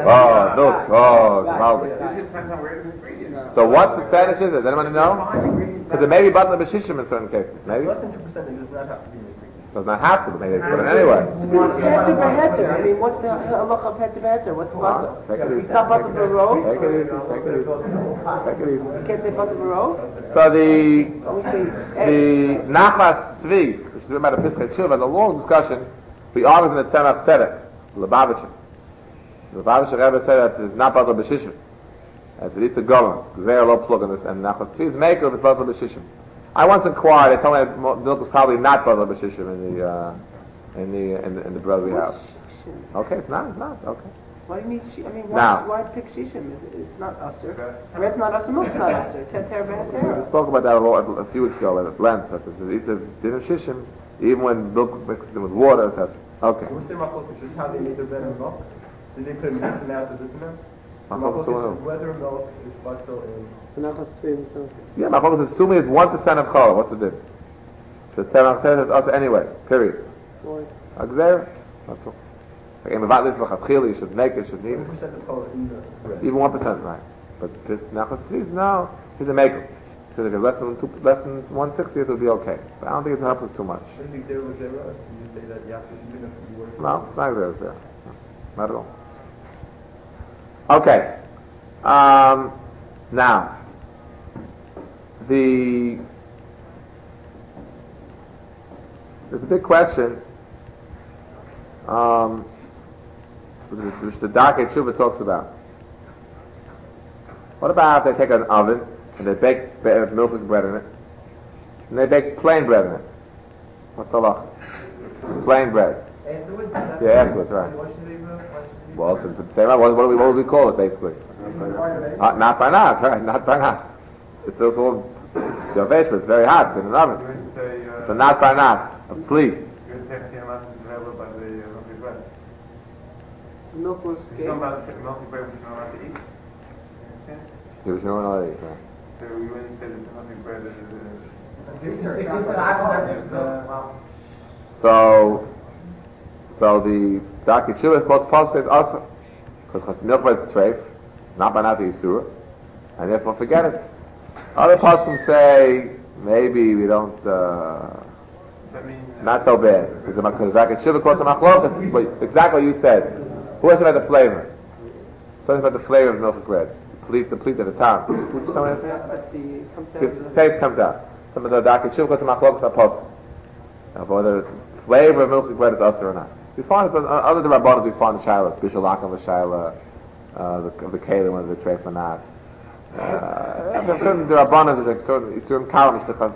So what percentage is it? Does anyone know? Because it may be button b'shishim in certain cases. Maybe? Less than 2% does not have to be an ingredient. Does not have to, but maybe they put it anyway. Heter beheter. I mean, what's the halacha of heter beheter? What's butter? Take it easy. It's not butter b'ro? Take it easy. You can't say butter b'ro? So the Nachas Tzvi, which is about a Pischei Tshuva, a long discussion, we argues in the Tzemach Tzedek, Lubavitcher. The Lubavitcher Rebbe said that it's not Batal B'Shishim. That it's a Golem, Gzeir Lo Plug, and Nachas Tzvi is maker of it's Batal B'Shishim. I once inquired, they told me that milk is probably not Batal B'Shishim in the bread we have. Okay, it's not, okay. Why do you need I mean, Now. why pick shishim? It's not usher. Red's not usher, milk's not usher. Heter We beheter. spoke about that a few weeks ago at length. That it's a different shishim, even when milk mixes in with water, etc. Okay. What's their machlokas? Just how they made their bread and milk? Did they put a this amount to this amount? Machlokas Machlokas is whether milk is batzil in... Yeah, my focus is assuming it's 1% of cholera. What's the difference? So Terach says it's us anyway. Period. Agzer. That's all. Like in Mevat Lisbach Atchil, you should make it, you should need it. 1% of color in the bread. Even 1%, right? But this Nachas Tzvi, no, he's a maker. Because if it's less than 1/60th, it would be okay. But I don't think it helps us too much. I think 0 is 0. Can you say that you have to even if you work? No, it's not there. No, not at all. Okay. Now, there's a big question, which the Darkei Tshuva talks about. What about if they take an oven and they bake milk and bread in it, and they bake plain bread in it? What's the law? Plain bread. Afterwards? Yeah, afterwards, right. Well, since it's the same, what would we call it basically? Not by not, right? Not by not. It's also Yavesh, but it's very hot. It's in an oven. So not by not. Of sleep. Milk was scared. You should know all that, right? So So the Daki Chivas quotes Paul says also, because milk bread is treif, it's not by not the Yisura, and therefore forget it. Other poskim say maybe we don't, not so bad, because Daki Chivas quotes a machlokas, but exactly what you said. Who asked about the flavor? Something about the flavor of milk bread. The pleat at the time. Would you someone ask me? The taste comes out. Some of the Daki Chivas quotes a machlokas are poskim. Whether the flavor of milk bread is us or not. We find it, other than Rabbanos, we find the Shilas, Bishul Lakam, the Shilah, the Kalim, whether the treif or not. There's certain Rabbanos, there's certain Yisurim Kalim, because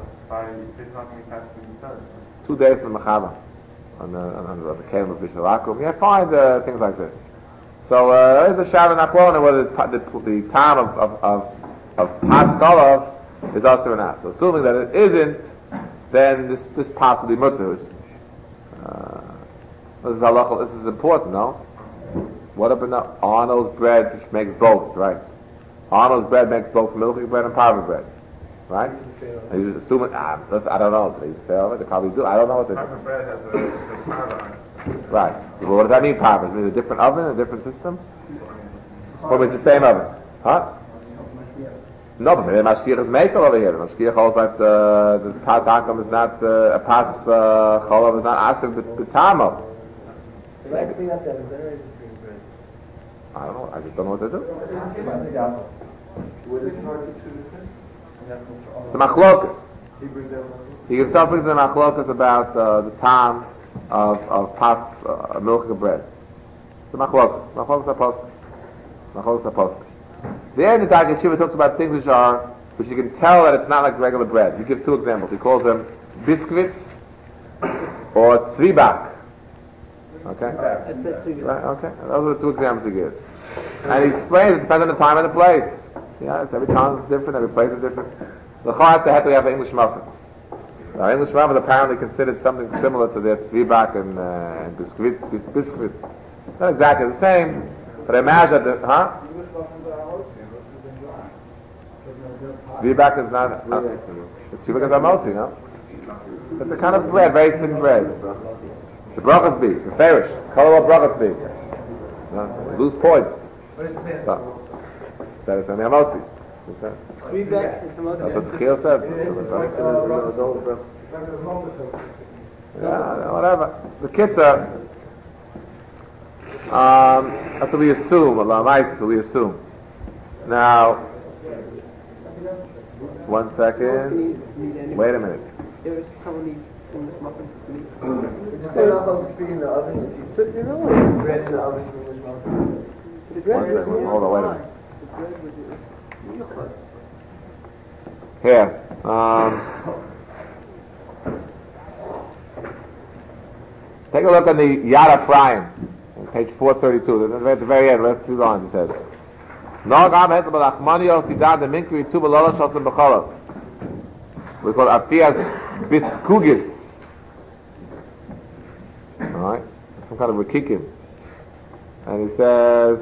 2 days from the Mechava, on the Kalim of Bishul Lakam. Yeah, find things like this. So, there's a Shilah Nachlon, whether the time of Paschalov is us or not. So, assuming that it isn't, then this possibly mutter. This is important, no? What about Arnold's bread, which makes both, right? Arnold's bread makes both milky bread and powdered bread, right? And you just assume it. I don't know. They say they probably do. I don't know what they do. Powdered bread has a powder on it. Right. Well, what does that mean, powder? Does it mean a different oven, a different system? Or it's the same oven? Huh? No, but maybe the mashgiach is makel over here. The mashgiach holds that the pas hakam is not a pas cholav is not asif b'tamo. Why could we not have a I don't know. I just don't know what to do. The machlokas. He himself brings the machlokas about the time of pas milk and bread. The machlokas. Machlokas are poskim. Machlokas are poskim. The end of the Daki Shiva talks about things which you can tell that it's not like regular bread. He gives 2 examples. He calls them biscuit or tzvibak. Okay? Right, okay. Those are the 2 examples he gives. And he explains it depends on the time and the place. Yeah, every time is different, every place is different. The Chayat Tehet we have English muffins. Now, English muffins apparently considered something similar to their tzvibak and biscuit. Not exactly the same, but I imagine that, Tzvibak is not, Tzvibak is amotzi, no? It's a kind of bread, very thin bread. The brachas be, the ferish, color of brachas be. Lose points. What does it say? So, that is an amotzi. That's what the Chil says. Yeah, whatever. The kitzah, that's what we assume, that's what we assume. Now, 1 second. Wait a minute. There is somebody in this muffin to me. Speaking the oven, if you sit, you know, bread in the oven, The bread was Hold on, wait a minute. The bread was Here. Take a look on the Yad Ephraim, on page 432. At the very end, left 2 lines, it says. We call Afias Biskugis. Alright? Some kind of Rikikim. And he says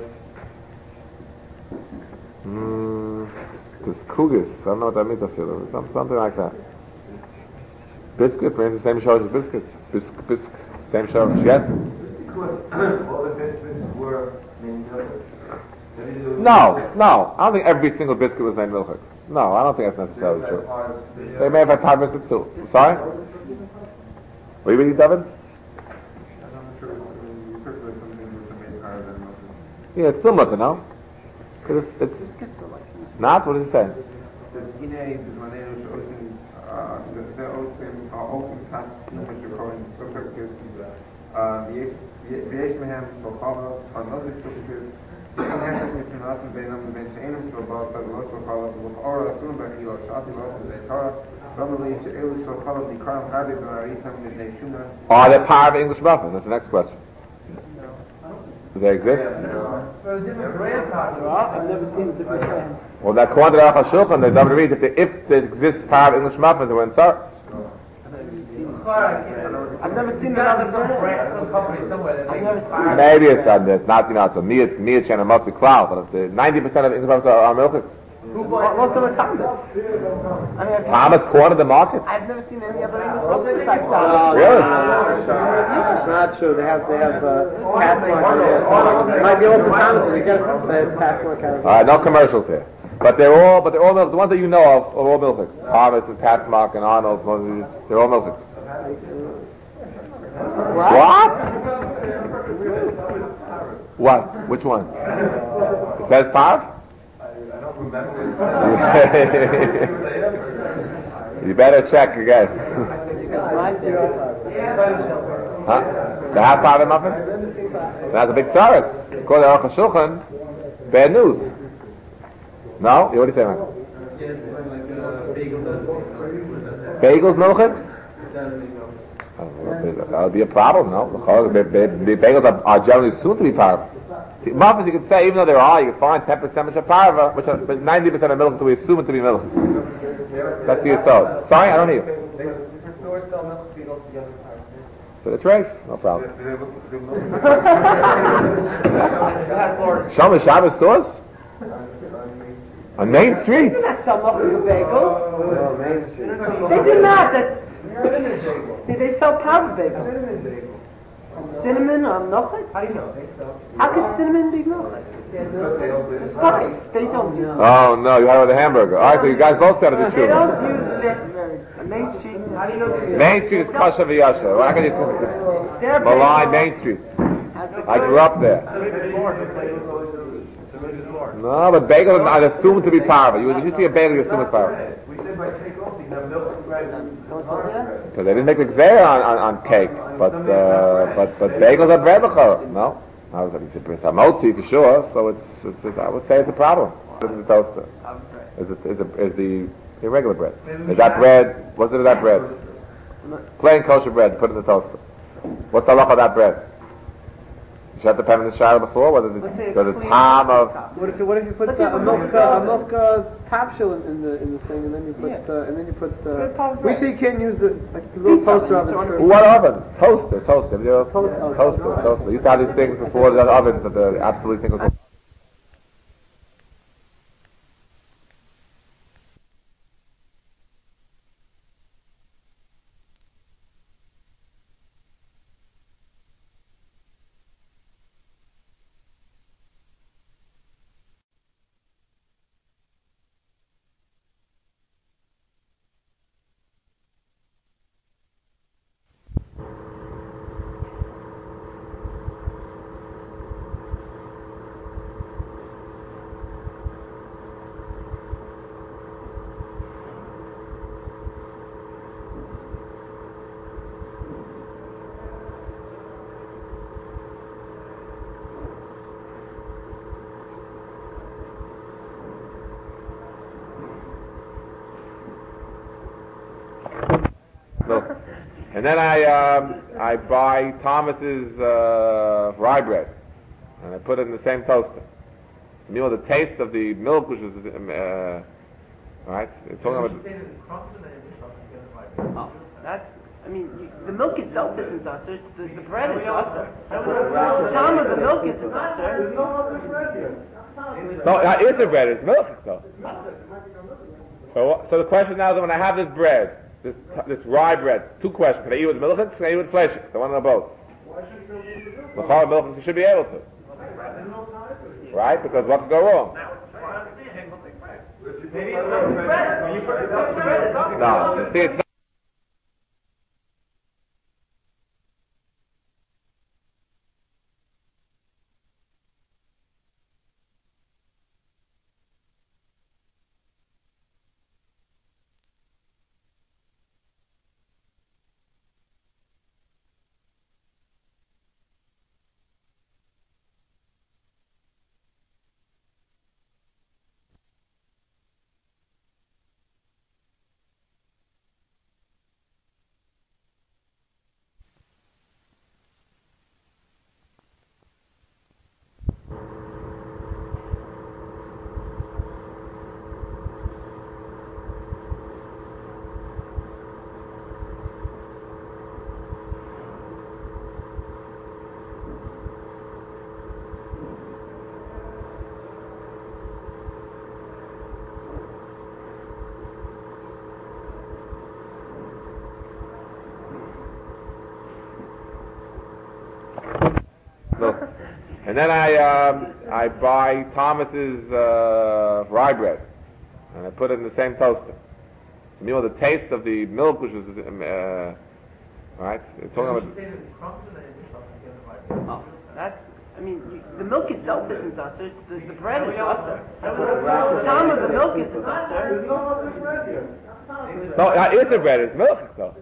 Biskugis. I don't know what that means, I feel. Something like that. Biscuit, for instance, same shortage as biscuit. Bisc, same shortage, yes? because all the biscuits were named milk. No. I don't think every single biscuit was named Milchix. No, I don't think that's necessarily true. They may have had 5 biscuits too. Sorry? Were you reading, David? I'm not sure. Circulate something with the main part of the milk. Yeah, it's still Milchix, no? Because it's not? What does it say? Are they part of English muffins? That's the next question. Do they exist? I've never seen a different brand. Well, that according to the Aruch HaShulchan, they don't read if there exists part of English muffins, they were in Saras. I've never seen another brand, some company somewhere that makes fire. Maybe it's done. It's not, it's a Mia Chen and Motzi Cloud, but if the 90% of English muffins are Milchiks. Most of them are Thomas. I mean, Thomas cornered the market. I've never seen any other English books besides Thomas. Really? It's not true. They have Pathmark. It might be also Thomas. We get Pathmark. All right, no commercials here. But they're all milk. The ones that you know of are all milkers. Thomas and Pathmark and Arnold. They're all milkers. What? What? Which one? It says Parv? You better check again. Huh? They have Parv muffins? That's a big tzaras. According to Aruch HaShulchan, bad news. No? What do you say, man? Bagels, milchiks? That would be a problem, no? The bagels are generally soon to be parva. See, muffins you could say, even though there are, you can find 10% which are parva, but 90% of milk, so we assume it to be milk. That's the assault. Sorry, I don't hear you. So that's right, no problem. Show me Shabbos stores? On Main Street? They do not sell muffins and bagels. Oh, Main Street. They do not. They sell powdered bagels. Cinnamon or nothing? How do you know? How could cinnamon be nothing? The spice. They don't use it. Oh no, you had it with a hamburger. Alright, so you guys both said it the They truth. don't use it. Main Street. How do you know? Main Street is kosher v'yasha. Well, how can you malign Main Street? I grew up there. No, but bagels are assumed to be parva. When you see a bagel, you assume it's parva. We said by take off, you can have milk and bread. Because they didn't make the gzeira on cake, but bagels are bread l'chorah. No, it's a motzi for sure. So it's I would say it's a problem. The toaster is the irregular bread. Is that bread? What's it of that bread? Plain kosher bread. Put in the toaster. What's the halacha of that bread? You should have to pay in the shower before whether the time of. What if you put a milk capsule in the thing, and then you put we say you can't use the little toaster oven. What oven? Toaster. Toaster. We used to have these things before the ovens that the absolute thing was. And then I buy Thomas's rye bread, and I put it in the same toaster. So you know the taste of the milk, which is right. It's talking about. Oh, that's. I mean, the milk itself isn't usher. It's the bread is usher. The time of the milk isn't usher. No, it isn't bread. It's milk, though. So the question now is, when I have this bread, this rye bread, two questions: can I eat with milk? Can I eat with flesh? I want to know both. L'chorah milk, you should be able to. Right? Because what could go wrong? No, you see, it's not. And then I buy Thomas's rye bread, and I put it in the same toaster. So you know the taste of the milk, which was right. It's talking about. Oh, that's. I mean, the milk itself isn't usher. It's the bread is usher. The time of the milk isn't usher. No, it isn't bread. It's milk. So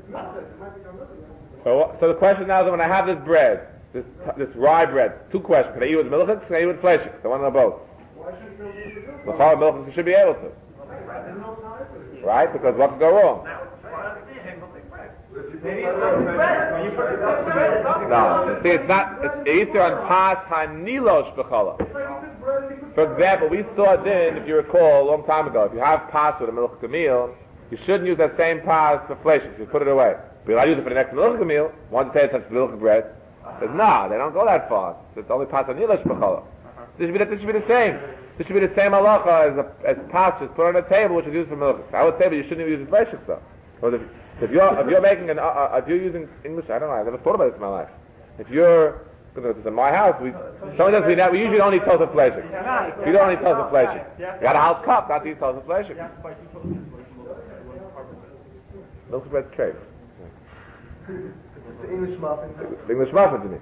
the question now is, when I have this bread, this rye bread, two questions: can I eat with milk? Can I eat with flesh? I want to know both. The whole milk you should be able to, right? Because what could go wrong? No, you see, it's not. It's Easter on Pas Hanilosh B'chala. For example, we saw then, if you recall, a long time ago, if you have Pas with a milk meal, you shouldn't use that same Pas for flesh. You put it away. But if I use it for the next milk meal, want to say it's milk bread? Says no, they don't go that far. So it's only Pas Hanilosh B'chala. This should be the same. This should be the same halacha as Pas just put on a table, which is used for milk. I would say, but you shouldn't even use it for flesh stuff. If you're making if you're using English, I don't know, I never thought about this in my life. If you're, because it's in my house, we usually don't eat toast of fleishes. If you don't eat toast of fleishes, you got a half cup, not to eat toast of fleishes. Milk bread's trade. The English muffins. The English muffins, you mean?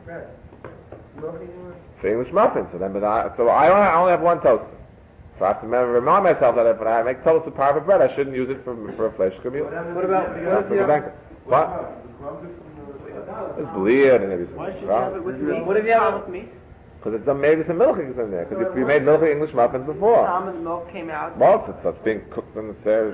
The English muffins. So I only have one toaster. So I have to remind myself that if I make toast with parva bread, I shouldn't use it for a flesh meal. What about what? It's bleed and everything. Why should you have it with meat? What if you have it with meat? Because maybe some milk is in there. Because if you made milky English muffins before. Some of the milk came out. Well, it's being cooked in the So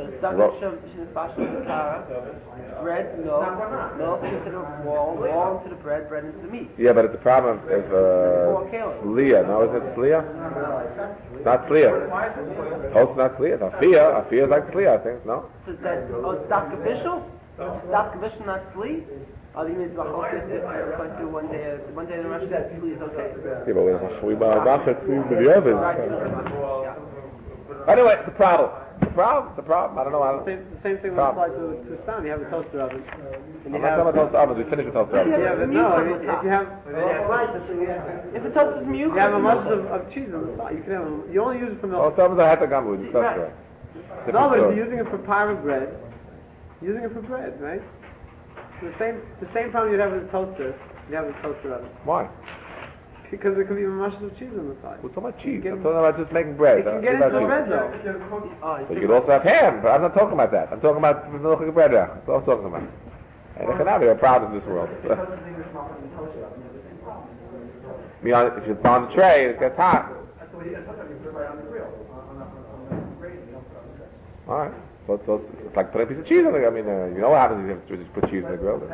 bread, milk into the wall into the bread into the meat. Yeah, but it's a problem if sliya. No, isn't it sliya? It's not sliya. Toast not sliya. It's afia. Afia is like sliya, I think. No. So that it's dafka bishul? Dafka bishul, not sli? Oh, you mean it's lachokis? If I do one day in the Rosh Hashanah, sli is okay. Yeah, but we not that sli with the oven. Anyway, it's a problem. The problem. I don't know. The same thing would apply to Stam. You have a toaster oven. I'm not talking about toaster ovens. We finished with toaster ovens. Yeah, but no. If you have, if the toast is mute, you have a mush of cheese on the side. You only use it for milk. Toaster ovens are hatagam. We discussed that. No, but if you're using it for parva bread, using it for bread, right? The same problem you'd have with a toaster, you have with a toaster oven. Why? Because there could be mashes of cheese on the side. We're talking about cheese. I'm talking about just making bread. You can get into bread though. So you could also have ham, but I'm not talking about that. I'm talking about milk bread. That's all I'm talking about. And there cannot be a problem in this world. If it's on the tray, it gets hot. All right. So it's like putting a piece of cheese on the grill. I mean, you know what happens if you just put cheese in the grill.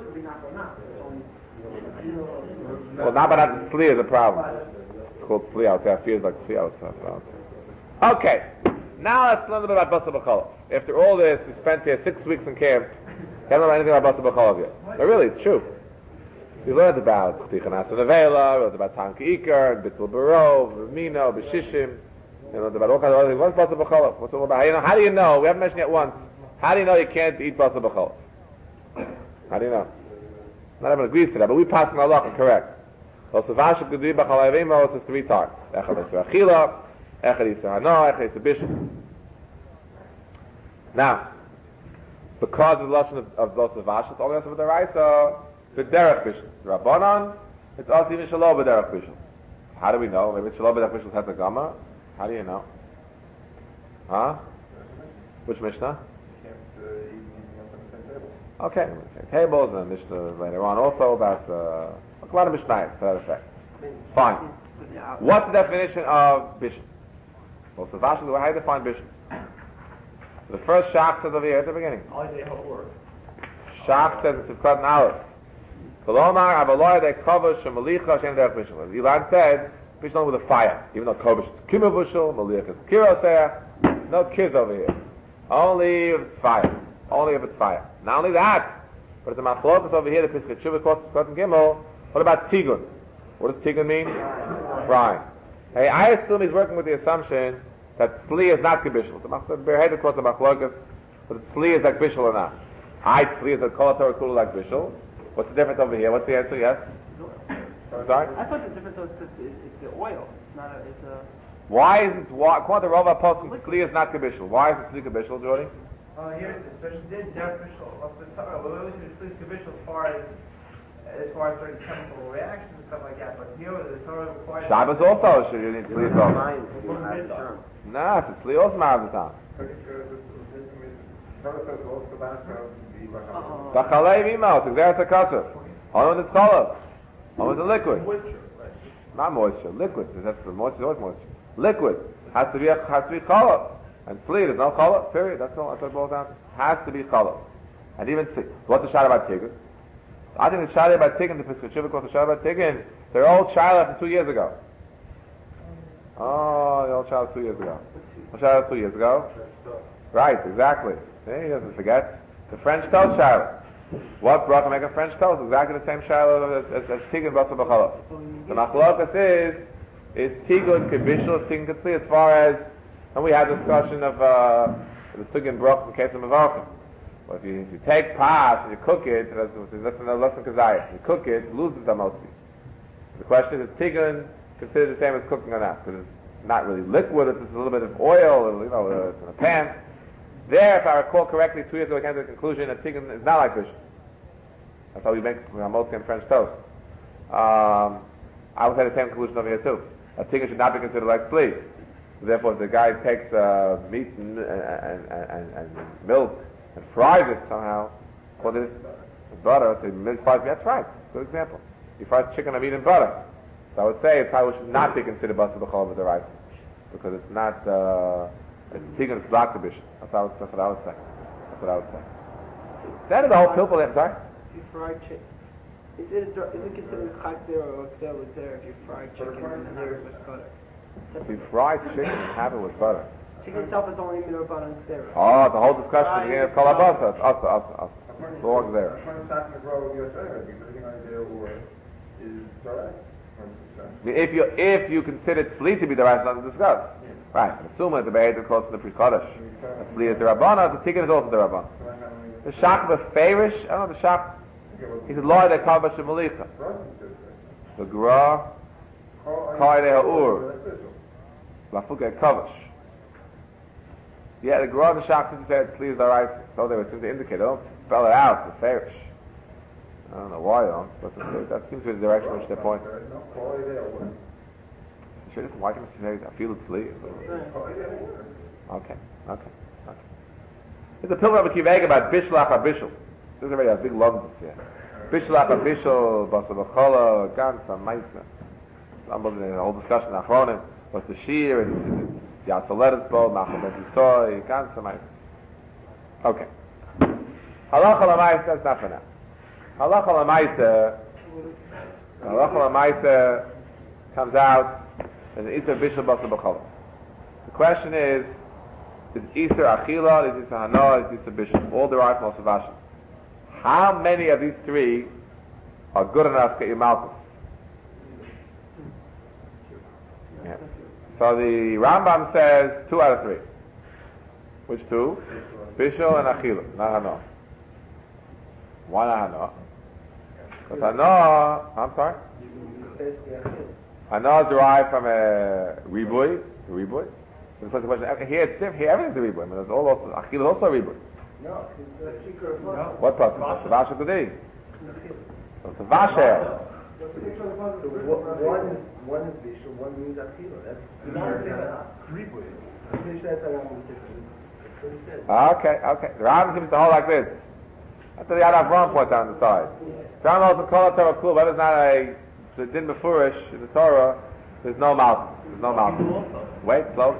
Well, not but not sli is a problem. It's called sli. I would say I feel like sli. That's what I would say. Okay, now let's learn a little bit about Basar B'Cholov. After all this, we spent here 6 weeks in camp. Haven't learned anything about Basar B'Cholov yet. But really, it's true. We learned about Tichanas and Avela. We learned about Tanka Iker, Bittul Barov, Mino, B'Shishim. We learned about all kinds of other things. What's Basar B'Cholov? What's it all about? How do you know? We haven't mentioned it once. How do you know you can't eat Basar B'Cholov? How do you know? Not everyone agrees to that, but we pass in Allah correct. So Savashik Gudi B'Chalayvimos is 3 types. Echad Yisra Achila, Echad Yisra Hano, Echad Yisra Bishul. Now, because of the lashon of those Savash, it's only also with the Raisa, the Derech Bishul. Rabbanon, it's also even Shalom B'Derech Bishul. How do we know? Maybe Shalom B'Derech Bishul has a Gamma. How do you know? Huh? Which Mishnah? Okay, tables and Mishnah later on also about a lot of Mishnayos to that effect. Fine. What's the definition of Bishul? Well, so how do you define Bishul? The first Shach says over here at the beginning. Shach says in Sivkot and Aleph. Kolomar Avaloy de Kovash Shemalicha Shem Derech Bishul. Ilan said Bishul with a fire, even though Kovash is Kima Bishul, Malicha is Kiroseh. No kids over here. Only if it's fire. Only if it's fire. Not only that, but it's a machlokas over here, the Pesach Tshuva quotes and Gimel. What about Tigun? What does Tigun mean? Frying. Hey, I assume he's working with the assumption that Sli is not Kibishal. The Berhead quotes a machlokas, but Sli is like Bishal or not. Sli is a Kol Torah Kula like Bishal. What's the difference over here? What's the answer? Yes? sorry? I thought the difference was because it's the oil. It's not a. It's a. Why isn't according to Rava Poskim, Sli is not Kabishal? Why is it Sli Kabishal, Jordy? Here, especially they're official. But we always say the Sli is Kabishal as far as certain chemical reactions and stuff like that. But here, the Torah requires. Shabbos also should you need Sli as well. No, it's Sli also Ma'av the time. Tachalei Mimo, Tigzeres HaKasav. Holland is Chalav. Holland is a liquid. Not moisture, liquid. That's the moisture is always moisture. Liquid has to be Chalav. And Sli, there's no Chalav, period. That's all. That's what it boils down to. Has to be Chalav. And even Sli. What's the shot about Tigger? I think the shot about Tigger, the Pesach Shiva calls the shot about Tigger, they're old child from 2 years ago. Oh, the old child 2 years ago. The child 2 years ago. Right, exactly. See, he doesn't forget. The French toast shiloh. What bracha make a French toast? Exactly the same shiloh as Tigun Basar B'Chalav. The machlokas is Tigun Kibishul, is Tigun Katzli, as far as, and we had discussion of the Sugin brachas in case of Mevarchim. Well, if you take pas and you cook it, that's less than Kazayas. You cook it, it loses Amotzi. The question is Tigun considered the same as cooking or not? Because it's not really liquid, it's a little bit of oil, it's in a pan. There, if I recall correctly, 2 years ago I came to the conclusion that Tigun is not like Bishul. That's how we make Motzi and French toast. I would say the same conclusion over here too. A Tigun should not be considered like Sli. So therefore, if the guy takes meat and milk and fries it somehow, what is butter? So milk fries meat. That's right. Good example. He fries chicken and meat and butter. So I would say it probably should not be considered Basar B'Chalav D'Oraisa because it's not. Tigun is like the Bishul. That's what I would say. That's what I would say. That is the whole pilpul. Sorry. If you fry chicken, is it considered chatzir or xel there if you fry chicken and have it with butter? If you fry chicken and have it with butter. Chicken itself is only made of butter and steroid. Oh, it's a whole discussion at the beginning of Kolabasa. It's asa. Lord there. If you consider Tzli to be the right thing to discuss. Right, assume that the Be'ed of course in the Pre-Chodesh. That's Tzli is the Rabbana, the Tikkun is also the Rabbana. The Shach Beferish, I don't know the Shach. He said, Lord, they call Bashim Malicha. The Gra, Kaide Ha'ur, Lafuke Kavash. Yeah, the Gra and the Shach seem to say that Tzli is the right. So they would seem to indicate, they don't spell it out, the Ferish. I don't know why they don't, but that seems to be the direction in which they're pointing. Sure, listen, why can I say I feel it's Tzli? Okay. There's a pillar of a Kiveg about Bishlach HaBishul. There's already a big log here. Bishlach HaBishul, Basar B'Chalav, Gansa, Maisa. Unbelievable, the whole discussion in Achronim. What's the Shir? Is it Yatzalet's bowl, Nachal Ben Yisoy, Gansa, Maisa. Okay. Halacha L'Maisa, that's not for now. Halacha L'Maisa comes out as an Isser Bishul Basar B'Chalav. The question is Isser Achila, is Isser Hana, is Isser Bishul, all derived from Osavashim. How many of these three are good enough to get your Malchus? Yeah. So the Rambam says 2 out of 3. Which 2? Bishul and Achila, not Hana. Why not Hana? Because Hana, I'm sorry? Hana is derived from a Ribui. The first question, here it's different. Here everything's a Ribui. I mean, there's also Achila is also a Ribui. No. What person? Savasha today. So Savasha. One is Bishul, one means Achila. That's Okay. The Rambam seems to hold like this. That's the Yad Avram points out on the side. The Rambam also calls it Torah Kul, but it's not the Din Befurish in the Torah. There's no Malchus. Wait, slow.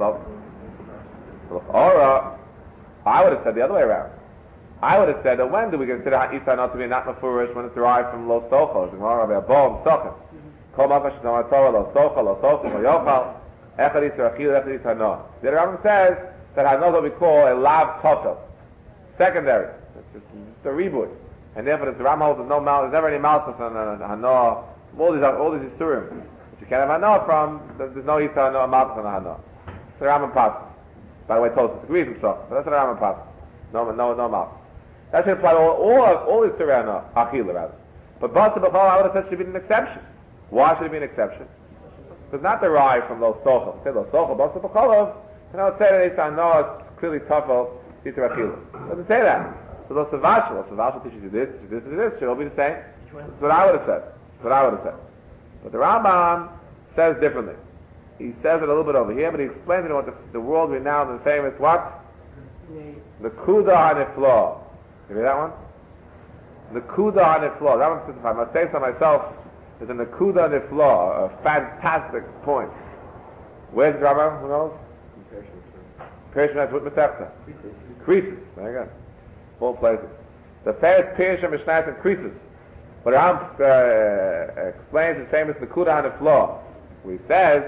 Or I would have said the other way around. I would have said that when do we consider Isa not to be not Mefurish when it's derived from Lo Sochel? It's Gemara Rabbi Abom Sochel. Kol Makash no Torah Lo Sochel Lo Yochal. Echad Isa Achil Echad Isa Hana. The Rambam says that Hana is what we call a Lav Tofel, secondary. It's just a reboot, and therefore the Rambam holds there's no mal. There's never any malchus on Hana. All these Isurim. But you can't have Hana from. There's no Isa Hana malchus on Hana. So the Rambam passes. By the way, Tosfos agrees himself, but that's what the Rambam passes. No malchus. That should apply to all these Surah Achila rather. But Basar B'Chalav I would have said should be an exception. Why should it be an exception? Because not derived from Lo Sochel. Say Lo Sochel, Basar B'Cholov, and I would say that Isa Hano is clearly Tafel, Yitzir Achila. It doesn't say that. So Lo Savashal teaches you this, should all be the same. That's what I would have said. But the Rambam says differently. He says it a little bit over here, but he explains it in what the world renowned and famous, what? The Kuda HaNiflo. You read that one? The Kuda HaNiflo. That one, if I must say so myself, is in the Kuda HaNiflo, a fantastic point. Where's the Rambam? Who knows? Perishim with Mesepta. Creases. There you go. 4 places. The first Perishim Mishnayos and creases. But Rambam explains his famous Nekuda HaNiflo, where he says,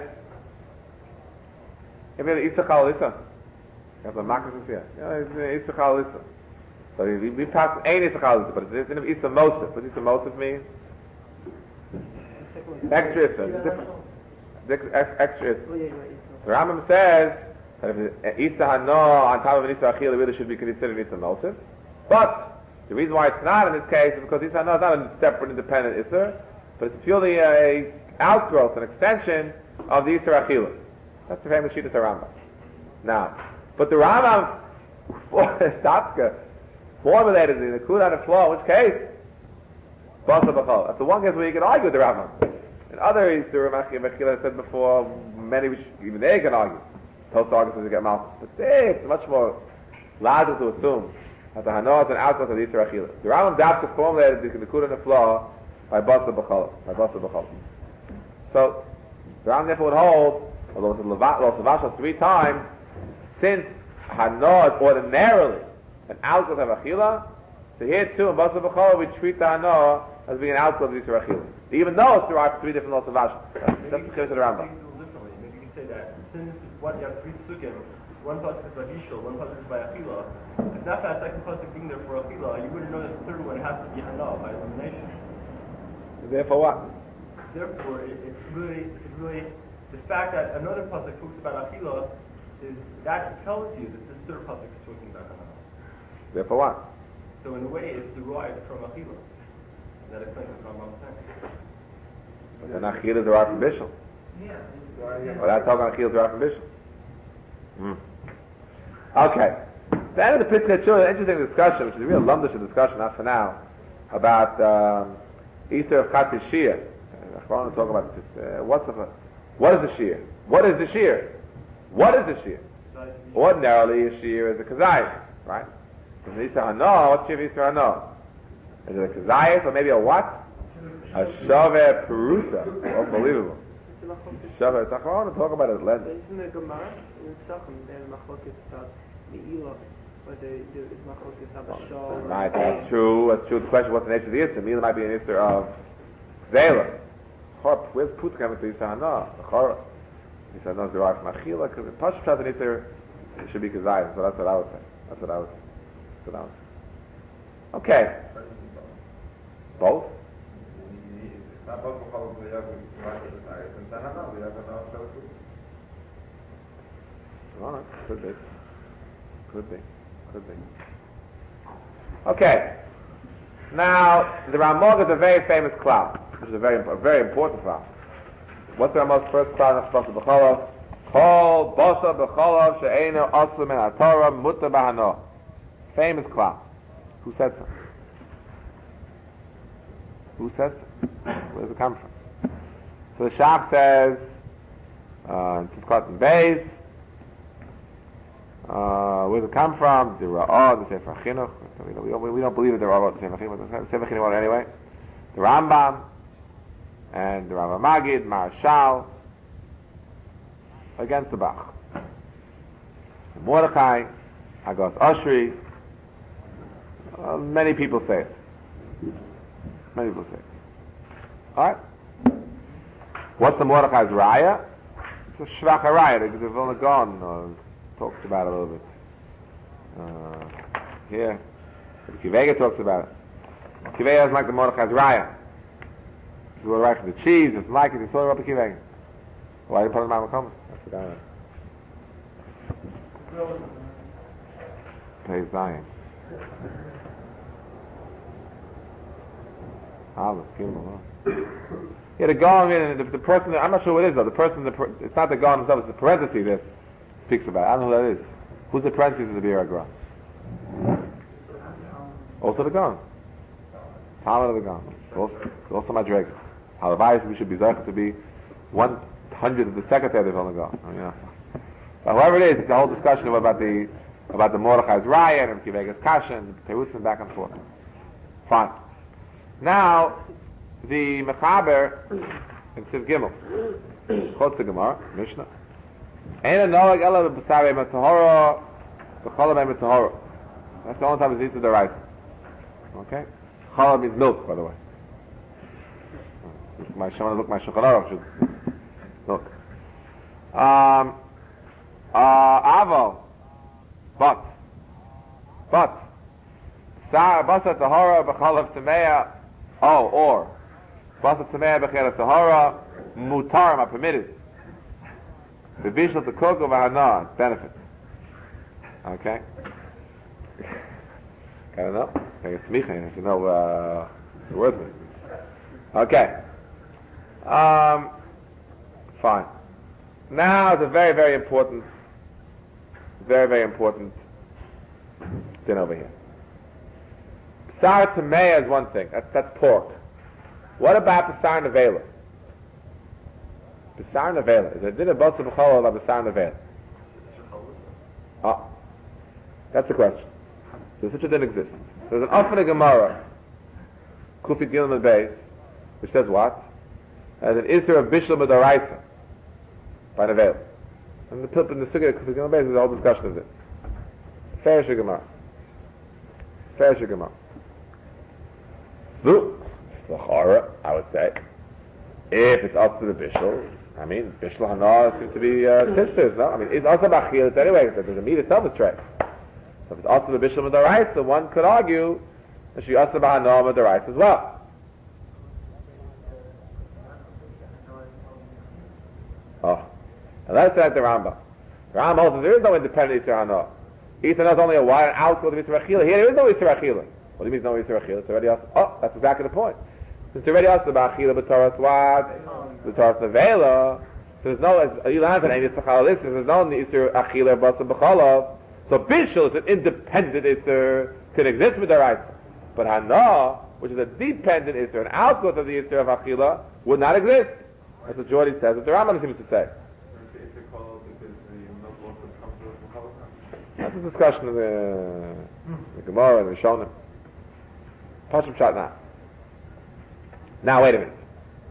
if you're the Isachal Lissa, you have the Makras here. It's Isachal Lissa. So we pass ain't Isachal Lissa, but it's in of Isa Mosif. What does Isa Mosif mean? Extra Issa. It's different. Extra Issa. So Rambam says that if Isa Hano on top of an Isa Achila really should be considered Isa Mosif. But the reason why it's not in this case is because Isa Hano is not a separate independent Isser, but it's purely a outgrowth, an extension of the Isa Achila. That's the famous Shittas Rambam. Now, but the Rambam Tatzka formulated in the Kuda HaNiflo, in which case, Basar B'Chol. That's the one case where you can argue with the Rambam. In other Yisurim Achila, I said before, many even they can argue. Toast argues as you get Malchus. But it's much more logical to assume that the Hano is an outgrowth of the Yisur Achila. The Rambam Tatzka formulated the Kuda HaNiflo by Basar B'Chol. So the Rambam therefore would hold, although it's Lo Savashal 3 times, since Hano is ordinarily an outgrowth of Achila, so here too in Basar B'Chol we treat the Hano as being an outgrowth of Yisur Achila, even though it's derived from 3 different Lo Savashals. That's the case of the Rambam. Maybe you can say that since you have 3 psukim, one pasuk is by Bishul, one pasuk is by Achila. If not that second pasuk being there for Achila, you wouldn't know that the third one has to be Hano by elimination. Therefore what? Therefore, it's really the fact that another pasuk talks about Achila is that tells you that this third pasuk is talking about Hana. Therefore what? So in a way, it's derived from Achila. That explains what Rambam saying. But then Achila is derived from Bishul. Well, that's talking Achila is derived from Bishul. Okay. The end of the Pesach Chul, an interesting discussion, which is a real lumdish discussion, not for now, about Easter of Chatzi Shia. I want to talk about this. What is the shear? What is the shear? Ordinarily, a shear is a kazayas, right? In the Isra Hano, what's shear of Isra Hano? Is it a kazayas or maybe a what? A shaveh peruta. Unbelievable. Shaveh. I want to talk about it at length. Isn't the Gemara in Pesachim there's machlokes about Me'ilah, but there is machlokes about Shal. Right, that's true. The question: what's the nature of the Isra? Me'ilah might be an Isra of Zela. Where's Put coming to Isra Hano? The Isra Hano is derived from Achila. Because the Pashup has an Isra, it should be Kazayim. So that's what I would say. Okay. Both? Well, could be. Okay. Now, the Ramog is a very famous cloud, which is a very important cloud. What's the Ramog's first cloud of Basar B'Cholav? Kol Basar B'Cholav she'eino aslu min haTorah mutar b'Hano. Famous cloud. Who said so? Where does it come from? So the Shach says in Sivkot and Beis. Where does it come from? The Ra'ah, the Sefer Chinuch. We don't believe that the Ra'ah, the Sefer Chinuch, but the Sefer Chinuch anyway. The Rambam and the Rambam Magid, Marshal against the Bach. Mordechai, Agos Oshri. Many people say it. Alright? What's the Mordechai's Raya? It's a Shvach Raya. The Vilna Gaon talks about it a little bit. Here, Kivega talks about it. Kivega doesn't like the Mordechai's Raya. It's all right for the cheese, it's like it, it's all Rabbi Kivega. Why did you put it in my Makomas? I forgot it. Pei Zion. Aleph, Gimel, Yeah, the Gaon, the person, I'm not sure what it is though. The person, it's not the Gaon himself, it's the parenthesis that speaks about it. I don't know who that is. Who's the parenthesis of the Bir Agra? Also the Gaon. Talmud of the Gaon. It's also my dragon. Halavai, we should be Zaycha to be 1/100th of the secretary of the Gaon. But whoever it is, it's a whole discussion about the Mordechai's Raya and Kivega's Kasha and Terutzim back and forth. Fine. Now, the Mechaber in Siv Gimel quotes the Gemara, Mishnah. Ein anolag ela b'basarei matahora b'cholam matahora. That's the only time it's Yisur D'Oraisa. Okay? Challah means milk, by the way. My Shulchan Aruch should milk. Aval, but basa tahora b'chalav tameya, or basa tameya b'chalav tahora mutarim are permitted. The bishul to cook over hana benefits. Okay. Gotta know. I think it's smicha. You have to know the words of it. Okay. Fine. Now it's a very, very important thing over here. Psar Tameya is one thing. That's pork. What about Psar Nevela? Psar Nevela. Is it din of Basa B'chol or Psar Nevela? That's the question. Does such a din exist? So there's an Ofna Gemara, Kufi Gilman base, which says what? As an Isser of Bishlam D'Oraisa by Nevela. And the Sugya of Kufi Gilman base is a whole discussion of this. Fair Gemara. Look, L'chara, I would say, if it's up to the Bishul, I mean, Bishul Hana seem to be sisters, no? I mean, it's also Bachil anyway, because the meat itself is trade. So if it's also the Bishul D'Oraisa, one could argue that she also Hana D'Oraisa as well. And let's say like the Rambam. The Rambam holds that there is no independent Yisur Hana. He said there's only a wide outgrowth of Yisur Achila. Here there is no Yisur Achila. What do you mean no Yisur Achila? It's already also, that's exactly the point. It's already also about Achila b'Torah Swat, b'Torah Nevela. So there's no, as Ilan said, there's no Yisur Achila b'Asa b'Cholav. So Bishul is an independent Yisur, could exist with the Raisa. But Hana, which is a dependent Yisur, an outgrowth of the Yisur of Achila, would not exist. That's what Jordy says. What the Rambam seems to say. That's a discussion of the Gemara and the Rishonim. Pashim shot now. Now wait a minute.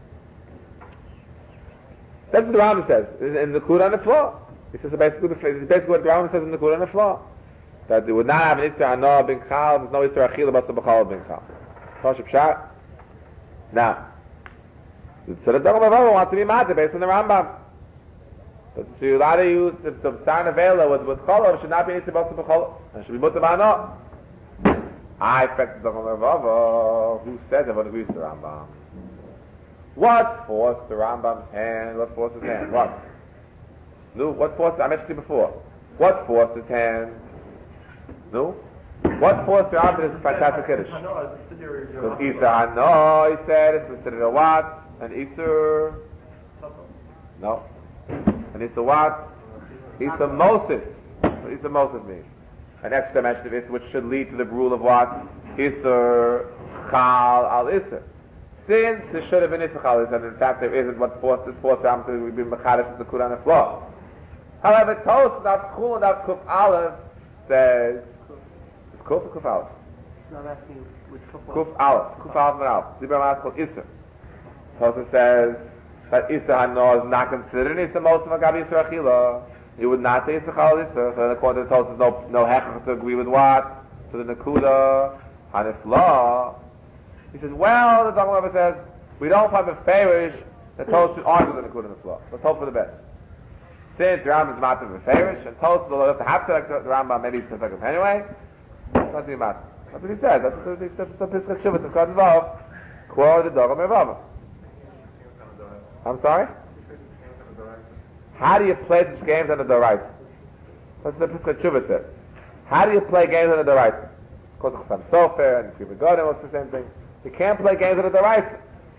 That's what the Rambam says in the Kuda on the floor. He says basically what the Rambam says in the Kuda on the floor. That they would not have an Isra Hana bin Chal, there's no Isra Achila Basa B'Chal bin Chal. Pashim shot. Now, so the Dogma Bava wants to be mad based on the Rambam. But if you allow to use some Psar Nevela with Cholav, should not be Isra Basa B'Chal, and should be Mutter B'Hana. I affect the Dogma Bava, who says everyone agrees with the Rambam. What forced the Rambam's hand? What forced his hand? What? No, what forced? I mentioned it before. What forced his hand? No? What forced the Rambam to this fantastic Kiddush? Because Isur Hana, he said, is considered a what? An Isur? No. An Isur what? Isur Mosif. What Isur Mosif means? An extra dimension of Isur, which should lead to the rule of what? Isur Chal al Isur. Since there should have been Isur Chal Isur, and in fact there isn't, what forced this fourth Rambam to be Mechadish is the Kuda on the floor. However, Tos, Daf Chul, Daf Kuf Aleph says, it's Kuf or Kuf Aleph? No, I'm asking which Kuf Aleph. Kuf Aleph and Aleph. The Ibram is called Isur. Tos says that Isur Hana is not considered an Isur Mosif Agabi Isur Achila. You would not say Isur Chal Isur. So then according to Tos, there's no hechach to agree with what? So the Nakuda, Hanifla. He says, well, the Dogma Bava says, we don't find a favorish that Tos should argue with the Nakuda on the floor. Let's hope for the best. Since the Rambam is matter of a favorish, and Tos will have to have to like the Rambam, maybe he's going to take him anyway, that's be matter. That's what he says. That's what the Pesach Shuvas of Cotton Vav quote the Dogma Bava. I'm sorry? How do you play such games under the Doraisa? That's what the Pesach Shuvas says. How do you play games under the Doraisa? Of course, Chasam Sofer and Kriva Godim was the same thing. You can't play games under the Doraisa.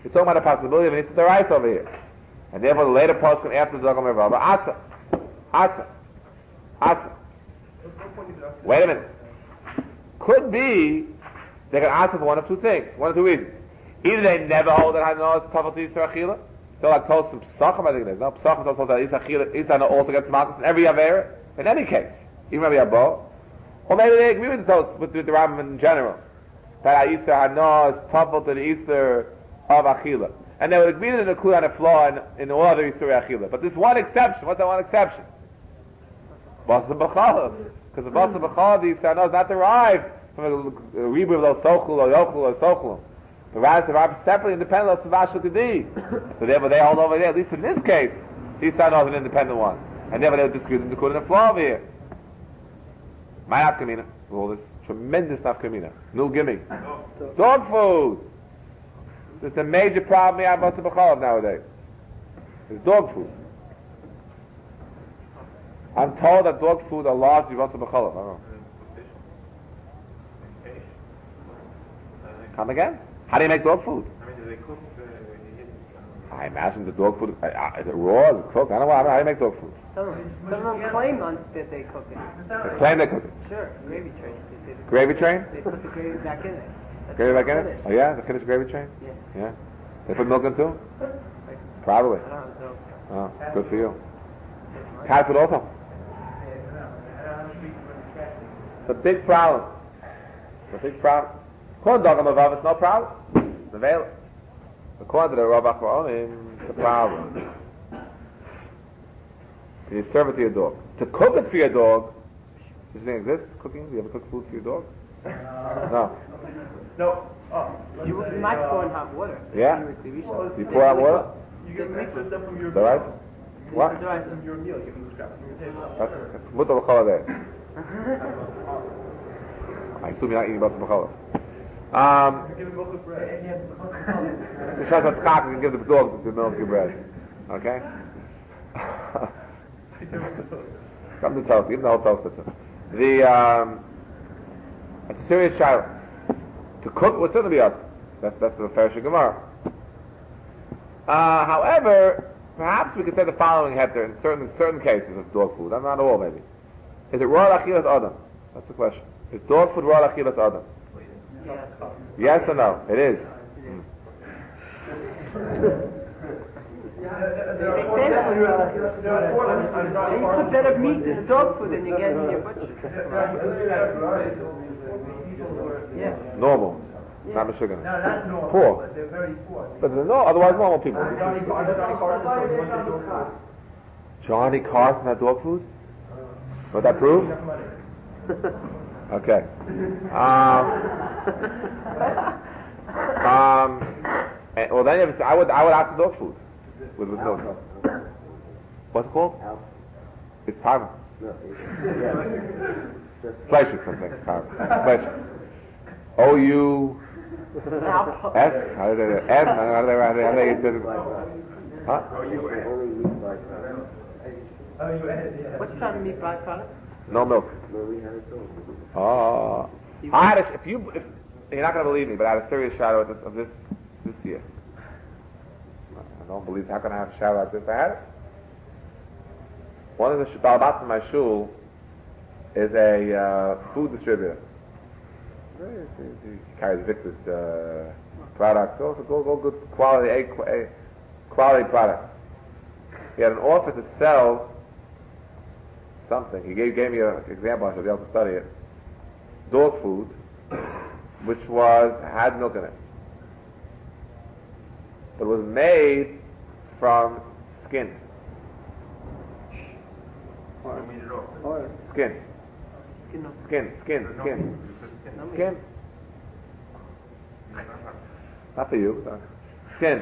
You're talking about the possibility of an Issa D'Oraisa over here. And therefore the later poskim after the Dogam Mervava, Asa. Wait a minute. Could be they can answer for one of two things, one of two reasons. Either they never hold that Hanos Tafel to Yisra Achila. They're like told some Psachim, I think it is. No, Psachim tells us that Yisra also gets Malchus in every Avera. In any case, even Rabbi Abba. Or maybe they agree with the Rambam in general. That Yisra Hanos Tafel to the Yisra of Achila. And they would agree to the Nakud on a flaw in all other Yisra Achila. But there's one exception. What's that one exception? Basa B'chalav. Because the Basa B'chalav, the Yisra Hanos, is not derived from a rebirth of those Sochul or Yochul or Sochul. But rather derived separately, independent of Savashal Kedi. So therefore they hold over there, at least in this case, the Yisra Hanos is an independent one. And therefore they would disagree with the Nakud on a flaw over here. My nafkamina, with all this tremendous nafkamina. No gimme. Dog food. This is the major problem we have with Basa B'chalav nowadays. It's dog food. I'm told that dog food are largely Basa B'chalav. I don't know. Come again? How do you make dog food? I mean, do they cook I imagine the dog food, is it raw, is it cooked? I don't know how do you make dog food. Some of them claim that they cook it. They claim they cook it. Sure, gravy train. Gravy train? They put the gravy back in it. Gravy back in it? Oh yeah? The finished gravy train? Yeah. Yeah? They put milk in too? Probably. I don't know. Oh, good for you. Cat food also? It's a big problem. It's a big problem. According to Dogam Avav, it's no problem. It's available. According to the Rav Achronim, it's a problem. Can you serve it to your dog? To cook it for your dog, does this thing exist? Cooking? Do you ever cook food for your dog? No. No. You might pour in hot water. Yeah? You pour out water? You get extra stuff from your The rice? What? The rice from your meal. Give them the scraps from your table. That's mutar b'chalav. I assume you're not eating basa b'chalav. Give them milk with bread. The shas hatzchak can give the dog the milk and bread. Okay? Come to toast, even the whole toast. It's a serious child. To cook will certainly be us. That's the fair Gemara. However, perhaps we could say the following heter in certain cases of dog food. Not all, maybe. Is it royal achilas adam? That's the question. Is dog food royal achilas adam? Yes or no? It is. They say that when you put better meat in the dog food than you get in your butcher. Yeah. Normal. Not Michigan. No, not normal. Poor. But they're very poor. But otherwise normal people. Johnny Carson had dog food? What that proves? Okay. Well then I would ask the dog food with milk. What's it called? It's parma. Fleischig, something. Fleischig. O-U F? How do they M? How do they huh? What kind of meat byproducts? No milk. Oh. I had if you're not going to believe me, but I had a serious shadow of this year. I don't believe. How can I have a shadow like this? I had it. One of the Balabat in my shul is a food distributor. He carries Victor's products. Also, good quality products. He had an offer to sell something. He gave me an example. I should be able to study it. Dog food, which had milk in it, but it was made from skin. Skin. Not for you. Skin.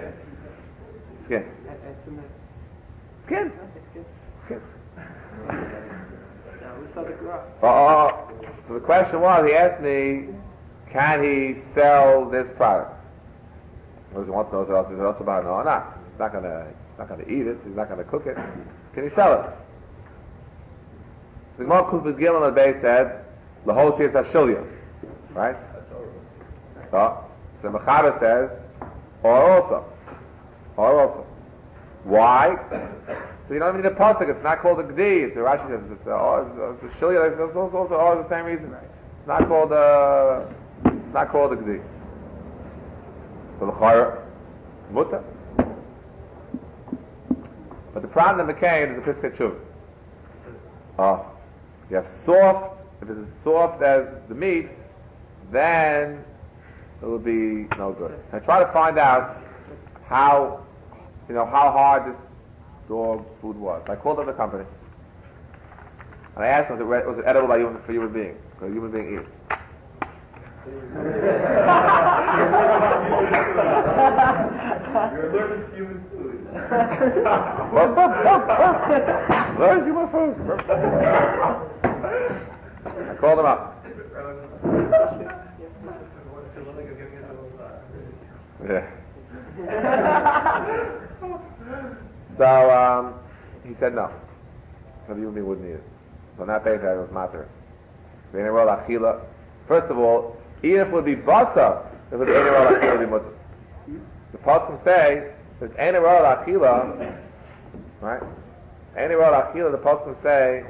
So the question was, he asked me, can he sell this product? He wants to know what else is else about it. No, not. He's not gonna eat it. He's not gonna cook it. Can he sell it? So the Gemara Kufis Gimel on the base said, "L'hol tzis hashilya," right? So the Mechaber says, Or also. Why? So you don't even need a pasuk. It's not called a gdi. It's a Rashi says it's a shilya. It's also or the same reason. It's not called a gdi. So the chayra muta. But the problem that became is the piska tshuva. You have soft. If it's as soft as the meat, then it would be no good. So I try to find out how hard this dog food was. I called up the company and I asked them, was it edible for a human being? Because a human being eats. You're allergic to human food. Where's human food? I called him up. Yeah. So he said no. So the human being wouldn't eat it. So on that basis I was matter. First of all, even if it would be basa, if it would be einirol achila, it would be mutter. The pasuk say there's einirol achila, right? Einirol achila. The pasuk say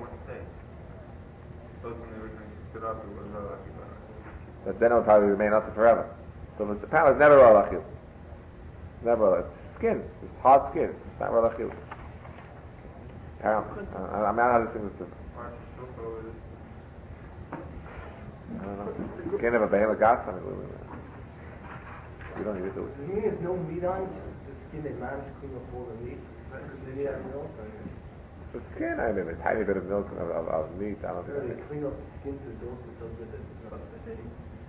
that then it would probably remain also forever. So the panel is never rol achila. Never rol. It's skin. It's hard skin. It's not rol achila. Apparently, I don't know how this thing is different. I don't know. Skin of a behemoth gas. I mean, you don't need to do it. Does it mean there's no meat on it? Just the skin they managed to clean up all the meat? The skin, I mean, a tiny bit of milk of meat. I don't Sure, think. they clean up the skin to do it so good that it's not upsetting.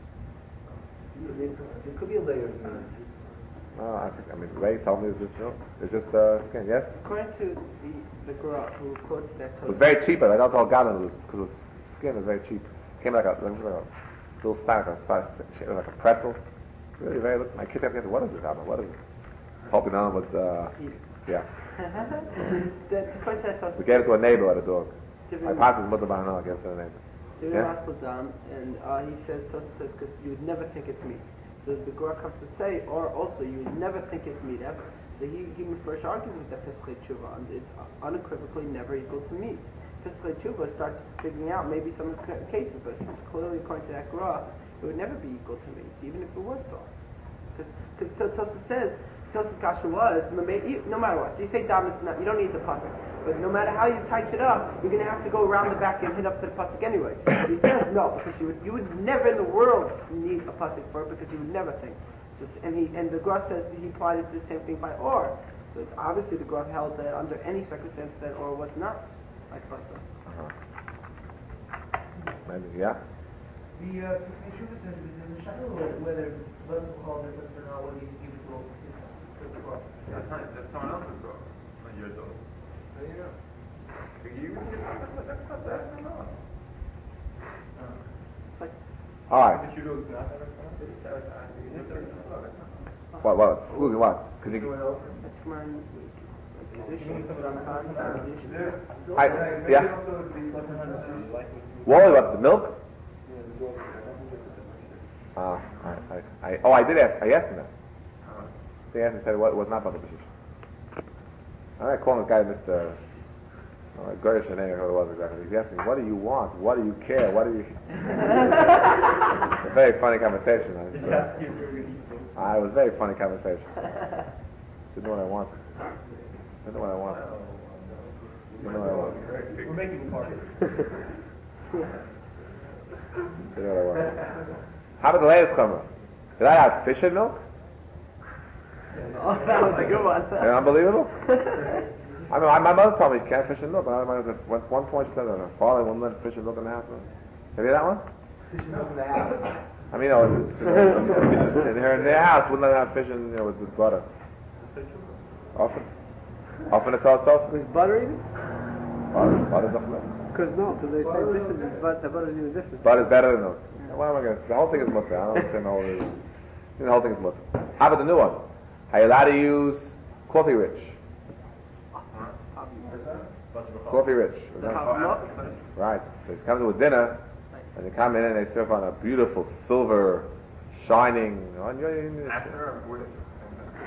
There could be a layer of meat. No, I mean, Ray told me it's just milk. It's just skin. Yes. According to the girl who quotes that, It was very cheap, but I don't tell God it was because skin was very cheap. It came like a little snack, like a pretzel. Really very. My kid asked me, "What is it, Abba? What is it?" I was hoping on, but yeah. We gave it to a neighbor at a dog. I passed his mother by now. I gave it to a neighbor. And he says, Tosa says, because you would never think it's meat. So the Gemara comes to say, or also you would never think it's meat ever. So he first argues with that Pesach Tshuva, and it's unequivocally never equal to meat. Pesach Tshuva starts figuring out maybe some cases, but it's clearly according to that Gemara, it would never be equal to meat, even if it was soft. Because Tosa says, Tosa's kasha was, no matter what. So you say dam is not, you don't need the pasuk. But no matter how you tighten it up, you're going to have to go around the back and hit up to the pasuk anyway. So he says no, because you would never in the world need a pasuk for it, because you would never think. So, and the Graf says he applied it to the same thing by or. So it's obviously the Graf held that under any circumstance that or was not like pasuk. Maybe, yeah. The Pesach says there's a shadow whether those who call this or not will need to give it to the Graf. That's someone else's dog, not your dog. There you go. That's not bad at all. All right. What? Excuse me, what? Can you? That's Gemara in Yeah. Wally, what? The milk? I did ask. I asked him that. They asked me, said what was not about the B'shish. I called this guy Mr. Gorish, I don't know who it was exactly. He asked me, what do you want? What do you care? What do you... A very funny conversation. It was a very funny conversation. Didn't know what I wanted. Didn't know what I wanted. We're making the party. Didn't know what I wanted. How about the latest chomer? Did I have fish and milk? Oh, that was a good one. Unbelievable. I mean, my mother told me you can't fish and milk. At one point she said that her father wouldn't let fish and milk in the house. Have you heard that one? Fish and milk in the house. I mean, in their house wouldn't let her have fish and with butter. Often it's also. Is butter even? Butter's off milk. Because they say different. But the butter is even different. Butter's better than milk. What am I going to say? The whole thing is mutter. I don't understand the whole reason. The whole thing is mutter. How about the new one? Are you allowed to use coffee rich? Coffee rich. Right. So he comes in with dinner, and they come in and they serve on a beautiful silver, shining.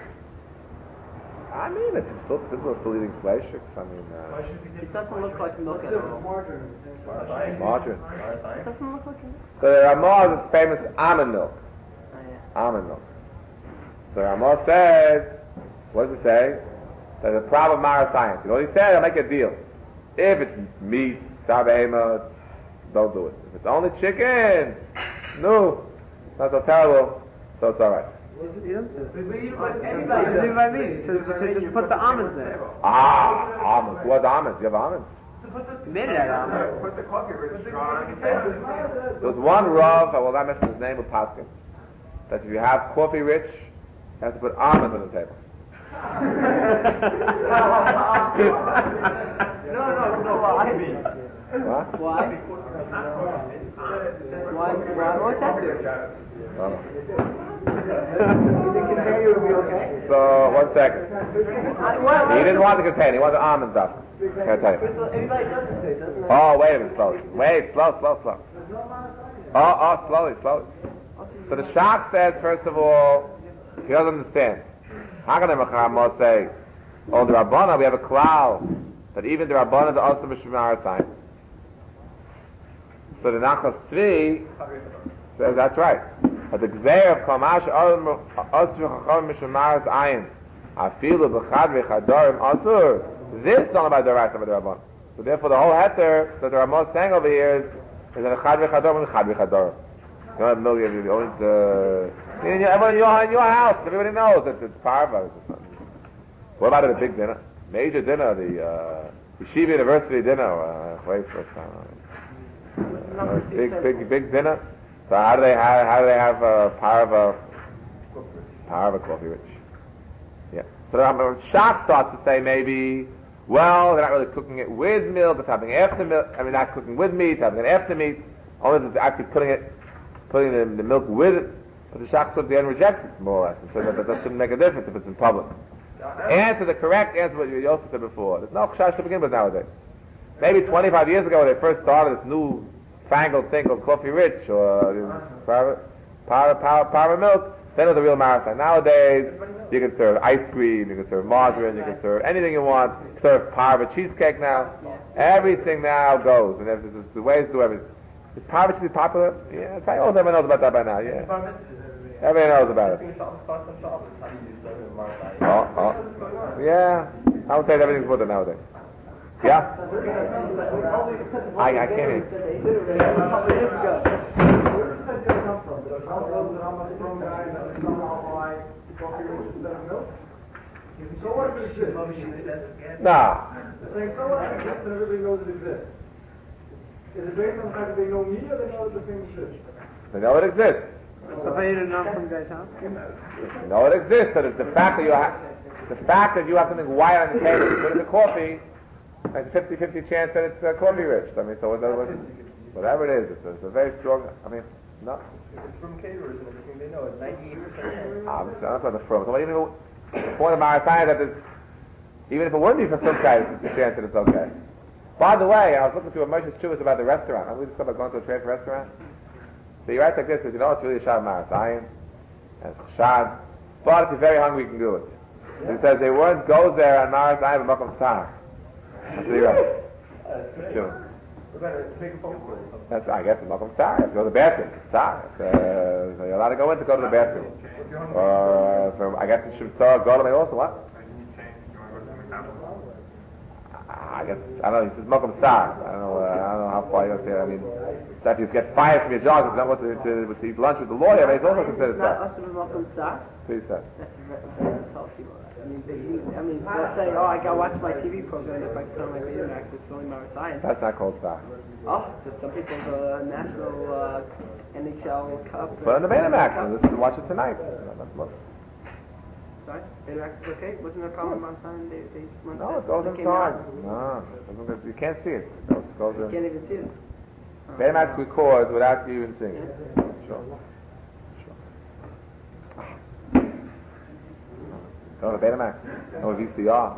I mean, if people are still eating fleischiks, I mean... It doesn't look like milk at all. margarine. It doesn't look like milk. So the Ramah is famous almond milk. Oh, yeah. Almond milk. So Ramah says, what does it say? That the problem of Mara science. You know what he said? I'll make a deal. If it's meat, sabehema, don't do it. If it's only chicken, no, not so terrible, so it's alright. He says just put the almonds there. Ah, almonds. Who has almonds? You have almonds? You made it out of almonds. Put the coffee rich There's one Rav, I will not mention his name, of Paskin, that if you have coffee rich, you have to put almonds on the table. What? Why? What's that do? So, 1 second. He didn't want the container, he wanted the almond stuff. Can I tell you? Everybody does it, too, doesn't it? Oh, wait a minute, slowly. Wait, slow. Slowly. So the Shach says, first of all, he doesn't understand. How can the Mechama say, oh, the Rabbana, we have a cloud, that even the Rabbana, the Osam B'Shemar sign. So the Nachas Tzvi says that's right. But the Gzeir of Kamash Osam B'Chacham B'Shemar Ayin, Afilu B'Chad V'Chadorim Asur, this is all about the right of the Rabbana. So therefore the whole heter that the Ramah is saying over here is that a Chad V'Chadorim and Chad V'Chadorim. You don't have milk, you own it, everyone in your house, everybody knows that it's parva. What about at a big dinner? Major dinner, the Yeshiva University dinner, big dinner. So how do they have parva coffee rich? Yeah. So the Shach starts to say maybe, well, they're not really cooking it with milk, it's having after milk, not cooking with meat, having it after meat, only it's actually putting the milk with it, but the Shach at the end rejects it, more or less, and says that shouldn't make a difference if it's in public. The correct answer what Yosef said before. There's no chash to begin with nowadays. Maybe 25 years ago when they first started this new fangled thing called Coffee Rich, or power milk, then it was a real marathon. Nowadays, you can serve ice cream, you can serve margarine, you can serve anything you want, you can serve parva cheesecake now. Everything now goes, and there's the ways to do everything. Is parva cheesecake popular? Yeah, everyone knows about that by now, yeah. Everybody knows about it. Yeah. I would say everything's more than nowadays. Yeah? I can't hear you. Nah. Everybody knows it exists. Is it based on the fact that they know me or they know that the thing exists? They know it exists. So if I eat it not from guy's house? No, it exists. So it's the fact that you have something white on the table, you put in the coffee, like 50-50 chance that it's coffee rich. So whatever it is, it's a very strong. No. It's from caterers and everything. They know it. 98%. I'm not talking from. The point of my science that even if it wouldn't be from guys, it's a chance that it's okay. By the way, I was looking through a Moshe's Chuvas about the restaurant. Have we discovered going to a trans restaurant? So he writes like this, says, it's really a Shad Marasayan, and it's Shad, but if you're very hungry, you can do it. Yeah. He says they weren't goes there on Marasayan, but Makam Tzar. That's what he writes. That's great. We're going to take a phone call. That's, I guess, it's Makam Tzar. You have to go to the bathroom. It's Tzar. So you're allowed to go in to go to the bathroom. I guess in Shemtzah, go to me also, what? I guess, I don't know, he says Makam Tzar. I don't know how far you go say it. So if you get fired from your job because you don't want to eat lunch with the lawyer, but it's also considered tzar. So he says. That's very salty. They'll say, I gotta watch my TV program if I put on my Betamax, it's only my science. That's not called tzar. Oh, so some people have a national NHL Cup. Put on the Betamax and listen to watch it tonight. Sorry? Betamax is okay? Wasn't there a problem on time? No, it goes inside. No, you can't see it. It goes in. You can't even see it. Betamax records without you even seeing it. Sure. Go to Betamax. No VCR.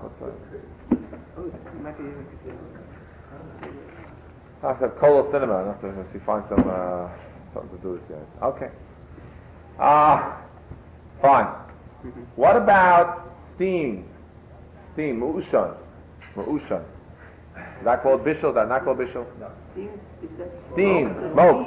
I have to have Colo Cinema. I have to see, find something to do this year. Okay. Fine. What about steamed Steam, Mu'ushan. Mu'ushan. Is that called bishul? Is that not called bishul? Steam? Is that Steam. Smoke.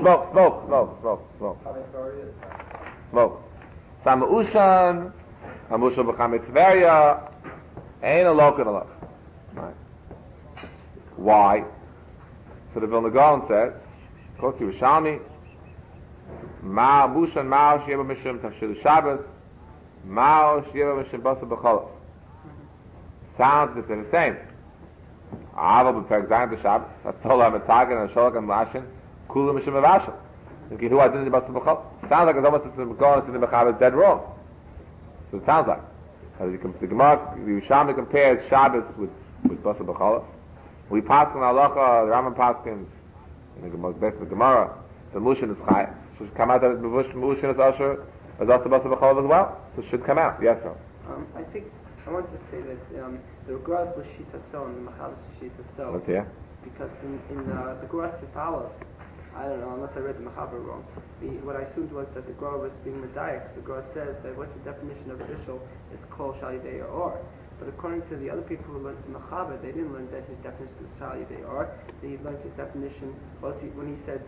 So Mu'ushan, Hamushal B'cham Tveria, ain't a local enough. Right. Why? So the Vilna Gaon says, Kotzi Rishami, Ma Mushan Mao Sheba Mishim Tafshil Shabbos, Mao Sheba Mishim Basa B'chol. Sounds as if they're the same. Ava B'perk Zayin B'Shabbos, Atzola Metagan and Sholak and Lashin, Kula Mishim Avashim. Who identity Basa B'chol. Sounds like it's almost as if the Gaon is in the Mechaber is dead wrong. So it sounds like. The Gemara, the Yerushalmi compares Shabbos with Basa B'chol. We pass on Halacha, the Rambam Paskins, in the Gemara, the Mushin is Chai. Should come out that Mushin is Asher, as also Basa B'chol as well. So it should come out. Yes, sir. I think I want to say that the Geras was Shita So and the Machabes was Shita So. Let's hear. Because in the Geras Tifala, I don't know, unless I read the Mechaber wrong, what I assumed was that the Geras was being Medayek. So the Geras says that what's the definition of Bishul is Kol Shalidei or. But according to the other people who learned the Mechaber, they didn't learn that his definition was Shalidei or. They learned his definition when he said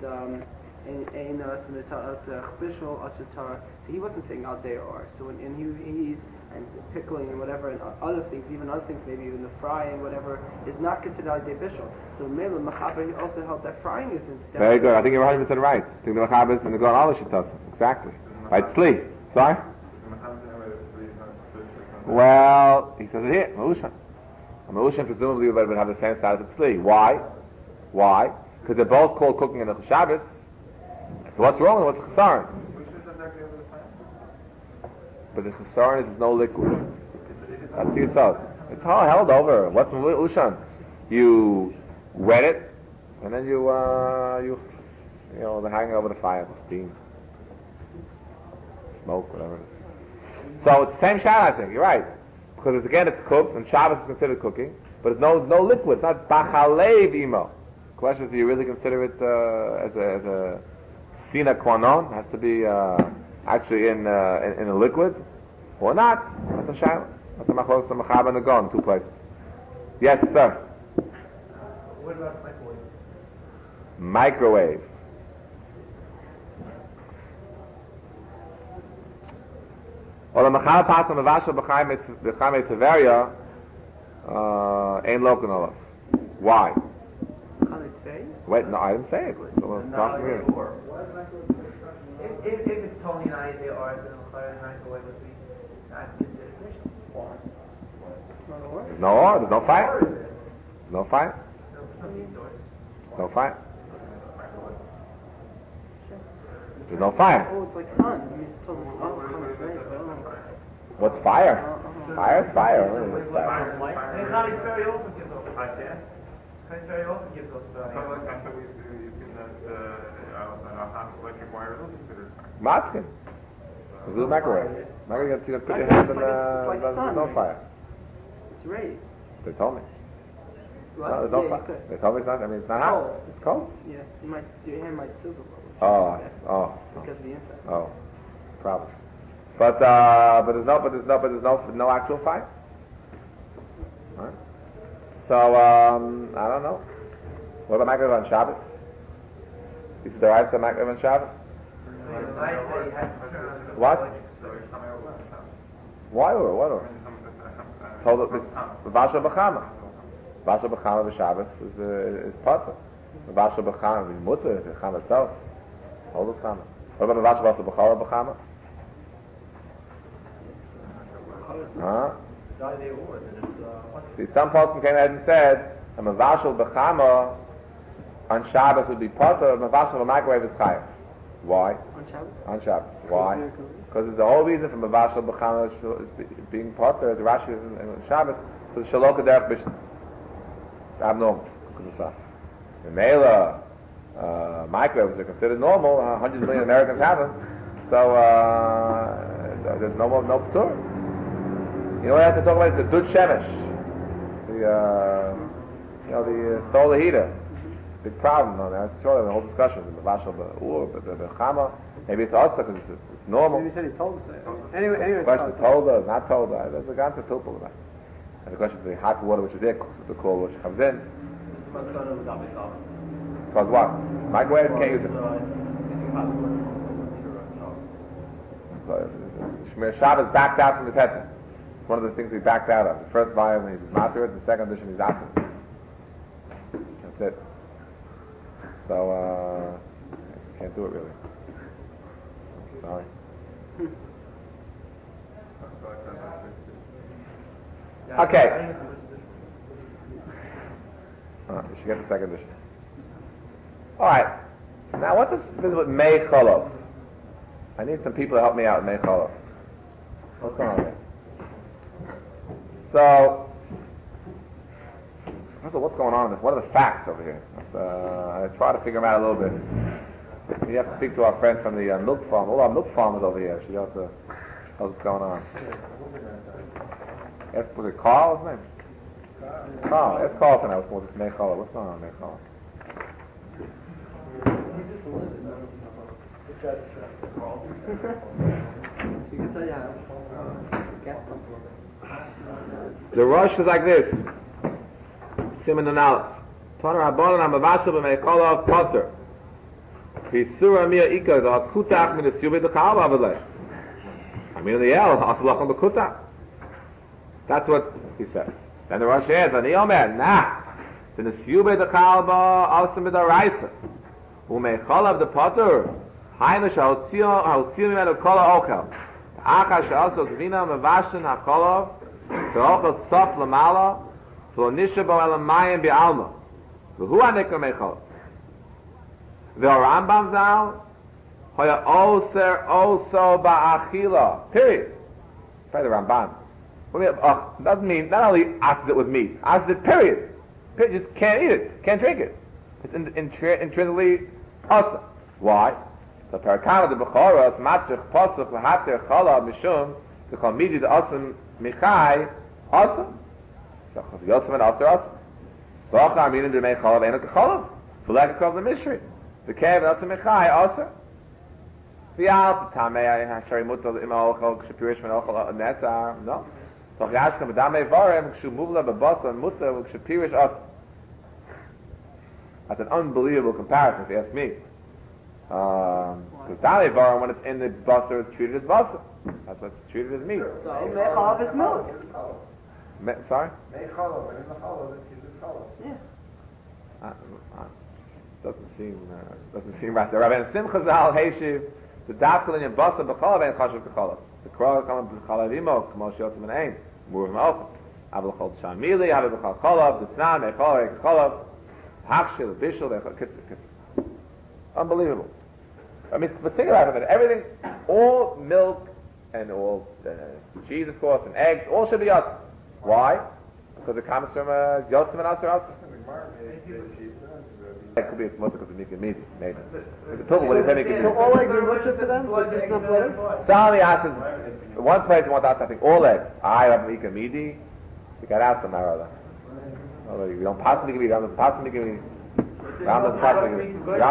Bishul Asher Torah. So he wasn't saying Al Dei or. So he's and pickling and whatever and other things, even other things, maybe even the frying, whatever, is not considered al dei bishul. So Mela Mechaber also held that frying isn't. Very good. I think you're 100% right. I think the Mechaber is in the Gaon Allah Shitasa. Exactly. Right, Tzli. Sorry? Well, he says it here, Ma'ushan. Ma'ushan presumably would have the same status as Tzli. Why? Because they're both called cooking in the Shabbos. So what's wrong and what's the Chesaron? But the chesaron is no liquid. That's to yourself. It's all held over. What's Ushan? You wet it, and then you they're hanging over the fire, the steam, smoke, whatever it is. So it's the same shot, I think. You're right, because it's cooked, and Shabbos is considered cooking, but it's no liquid. It's not bachalev imo. The question is, do you really consider it as a sina qua non? It has to be. Actually in a liquid, or not? That's a shayla. That's a machlos, a Mechaber and a Gaon, 2 places. Yes, sir. What about microwave? Microwave. Well, the Mechaber passed on the Vashal B'chaim Tveria ain't local enough. Why? Wait, no, I didn't say it. Someone's talking here. If it's totally an idea or it's an microwave would be not considered bishul. There's no or, there's no fire. No fire. No fire. There's no fire. Oh, it's like sun. I mean, it's totally What's fire? Fire is fire. What's fire? And Chani Tveria also gives off the fire. Chani Tveria also gives off the Matzkin. There's a little microwave. Microwave, you put your hand in there's no fire. It's raised. They told me. What? No, there's no fire. They told me it's not. I mean, it's not hot. It's cold. Yeah, your hand might sizzle. Oh. Because of the inside. Oh, probably. But there's no actual fire. All right. So I don't know. What about microwave on Shabbos? Is there right to microwave on Shabbos? What? Why or what or? Told it Vashal B'chama. Vashal B'chama b'Shabbos is potter. Vashal B'chama is mutter. The chama itself. Hold us chama. What about Vashal B'chama? See, some person came ahead and said a Vashal B'chama on Shabbos would be potter. A Vashal B'microwave is chayav. Why? On Shabbos. Why? Because there's the whole reason for Mavashal B'chama is being potter, as Rashi is in Shabbos, for the Shalok Derech Bishna. It's abnormal. The Mela microwaves are considered normal. 100 million Americans have them, so there's no P'tur. You know what I have to talk about? It's the Dud Shemesh, the solar heater. Big problem on that. It's really the whole discussion. The Vashal B'chama. Maybe it's also because it's normal. Maybe he said he told us that. Anyway, the question told us, not told us. There's a ganze Tupel about it. And the question is the hot water which is there cooks the cold which comes in. This must go to the Gabi Sabbath. As far as what? Microwave, can't use it. Using hot water. So Shmir Shabbos backed out from his head. It's one of the things he backed out of. The first volume he's matur, the second edition he's asin. That's it. So can't do it really. Sorry. Okay. You should get the second edition. Alright. Now what's this business with Mei Cholov? I need some people to help me out with Mei Cholov. What's going on here? So, first of all, what's going on? What are the facts over here? I try to figure them out a little bit. We have to speak to our friend from the milk farm. All our milk farmers over here. She has to tell us what's going on. Was it Carl? What's his name? Carl. Ask Carl tonight. What's this Mei Cholov? What's going on with Mei Cholov? The Rosh is like this. Siman and Aleph. Toner Rabbanan HaMavashel b'Mei Cholov Potter. V'Yisura Mia Ika the Kutach min Yisyubei D'Chal B'Avalei. I mean the El Asalachon B'Kutach. That's what he says. Then the Rosh adds, Ani Omer, nah. The Yisyubei D'Chal B'Asim B'Daraisa. U'Mei Cholov the Potter. Haynu Sha'Hotzio Mimenu Kol HaOchel. Acha Sha'aso Gvina Mavashin HaCholov V'Ochel Tzof L'Mala V'Onisha Bo Elamayim B'Alma V'Hu HaNikra Mei Cholov. Rambam Zal Hoya Oser Oso Ba'achila. Period. Try the Ramban. Doesn't mean not only asks it with meat, asks it period. You just can't eat it, can't drink it. It's intrinsically awesome. Why? The parakama the Bechoros Matzich Posach Lahater Chala Mishum the Chalmidi the Asam Michai Asam. So Yotzim and Aser Asam. V'Acha Arminin the Mei Chalav Eno Kechalav. V'Leka Kov the Mishri. The Kev Asam Michai Aser. V'Al Tamei Hashari Mutal Ima Ochel Kshapirish Men Ochel Netzar. No. Toch Yashkem B'Damei Varem Kshu Muvla B'Basa Mutal Kshapirish Asam. That's an unbelievable comparison if you ask me. Because Dali Varam, when it's in the basar, it's treated as basar. That's why it's treated as meat. So Mei Cholov is milk. Sorry? Mei Cholov, and in the Cholov, it's usually Cholov. Yeah. Doesn't seem right there. Rabbi Simcha Zal Heishiv, the Dafkal in your basar b'Cholov ain't chashuv b'Cholov. The Korah come b'Cholov imo, k'mo sheyotzim and ein, murav ma'ochel. Abel chol shamili, abel b'chol Cholov, the Tznan, Mei Cholov, Cholov, Hachshil, Bishul, Kitz. Unbelievable. I mean, but think about it. Everything, all milk and all cheese, of course, and eggs, all should be us. Why? Because it comes from Yotzim and Aser Aser. It could be it's mostly because of Mika Midi, maybe. It's a pilgrim, what he's saying. So all eggs are mutter to them? Just not butter? Sali asks, one place he wants to ask, I think, all eggs. I have Mika Midi. You got out somehow or other. You don't possibly give me, don't possibly give me. Ram doesn't possibly give me.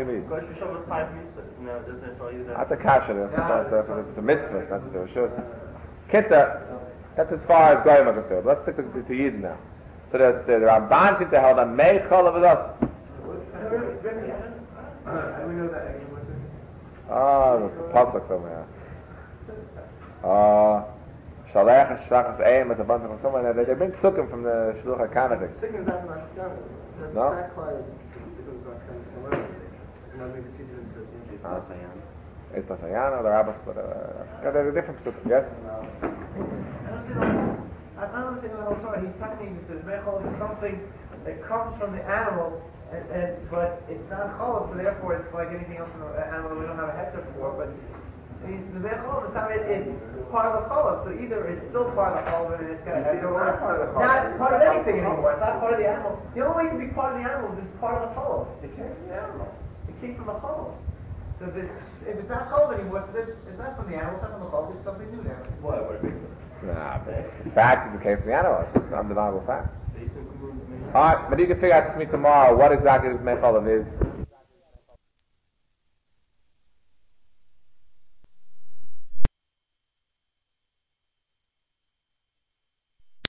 That's a kasha. It's a mitzvah. That's a rishus. Kitzah. That's as far as goyim are concerned. Let's stick to Yidden now. So there's the Ramban seems to hold on Mei Cholov with us. There's the pasuk somewhere. Shalech Shlachas Eim with a bunch of somewhere. They bring psukim from the Shluch HaKanavik. No. It's Lasayana, the rabbis, but they're different psukim. Yes. I don't understand what I'm sorry. He's talking that the Mei Cholov is something that comes from the animal, but it's not Cholov, so therefore it's like anything else from the animal we don't have a hector for. But the Mei Cholov is not, it's part of the Cholov, so either it's still part of the Cholov and it's got not part of anything anymore. It's not part of the animal. The only way it can be part of the animal is part of the Cholov. It came from the animal. It came from the Cholov. So if it's not Cholov anymore, so it's not from the animal, it's not from the Cholov, it's something new now. What would it be? Nah, the fact is it came from the animal. It's an undeniable fact. Alright, but you can figure out to me tomorrow what exactly this Mei Cholov is.